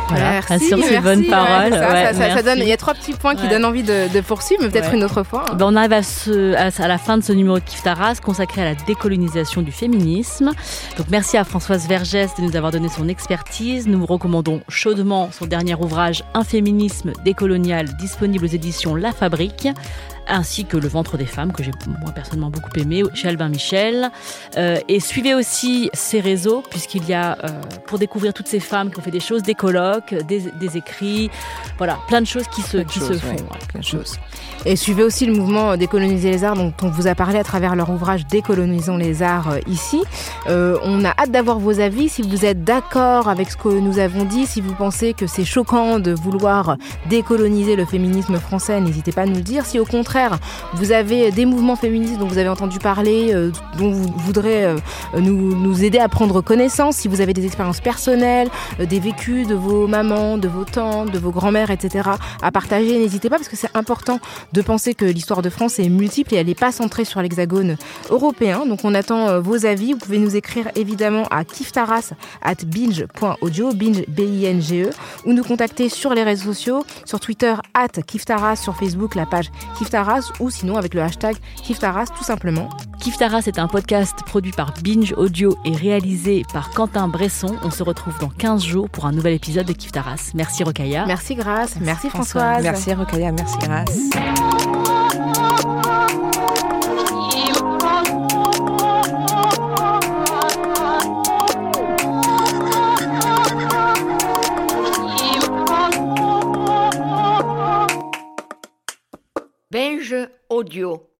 [SPEAKER 3] Voilà,
[SPEAKER 4] merci,
[SPEAKER 3] sur ces
[SPEAKER 4] merci,
[SPEAKER 3] bonnes
[SPEAKER 4] ouais,
[SPEAKER 3] paroles.
[SPEAKER 4] ça,
[SPEAKER 3] Ouais,
[SPEAKER 4] ça, ça, ça donne, il y a trois petits points qui
[SPEAKER 3] Ouais.
[SPEAKER 4] donnent envie de, de poursuivre, mais peut-être
[SPEAKER 3] Ouais.
[SPEAKER 4] une autre fois.
[SPEAKER 3] Ben, on arrive à, ce, à, à la fin de ce numéro de Kif Taras consacré à la décolonisation du féminisme. Donc merci à Françoise Vergès de nous avoir donné son expertise. Nous vous recommandons chaudement son dernier ouvrage Un féminisme décolonial, disponible aux éditions La Fabrique, ainsi que Le ventre des femmes, que j'ai moi personnellement beaucoup aimé, chez Albin Michel. Euh, et suivez aussi ses réseaux, puisqu'il y a, euh, pour découvrir toutes ces femmes qui ont fait des choses, des colloques, des, des écrits, voilà, plein de choses qui se, qui
[SPEAKER 5] choses,
[SPEAKER 3] se font.
[SPEAKER 5] ouais,
[SPEAKER 3] Voilà.
[SPEAKER 5] plein de choses.
[SPEAKER 4] Et suivez aussi le mouvement Décoloniser les arts dont on vous a parlé à travers leur ouvrage Décolonisons les arts euh, ici. Euh, on a hâte d'avoir vos avis. Si vous êtes d'accord avec ce que nous avons dit, si vous pensez que c'est choquant de vouloir décoloniser le féminisme français, n'hésitez pas à nous le dire. Si au contraire, vous avez des mouvements féministes dont vous avez entendu parler, euh, dont vous voudrez euh, nous, nous aider à prendre connaissance, si vous avez des expériences personnelles, euh, des vécus de vos mamans, de vos tantes, de vos grand-mères, et cetera à partager, n'hésitez pas parce que c'est important de penser que l'histoire de France est multiple et elle n'est pas centrée sur l'hexagone européen. Donc on attend euh, vos avis. Vous pouvez nous écrire évidemment à kiftaras arobase binge point audio, binge B I N G E, ou nous contacter sur les réseaux sociaux, sur Twitter arobase kiftaras, sur Facebook la page Kiftaras, ou sinon avec le hashtag Kiftaras tout simplement.
[SPEAKER 3] Kif Taras est un podcast produit par Binge Audio et réalisé par Quentin Bresson. On se retrouve dans quinze jours pour un nouvel épisode de Kif Taras. Merci Rokhaya.
[SPEAKER 4] Merci Grace, merci, merci
[SPEAKER 3] Françoise.
[SPEAKER 4] Françoise.
[SPEAKER 5] Merci Rokhaya, merci Grace.
[SPEAKER 7] Binge Audio.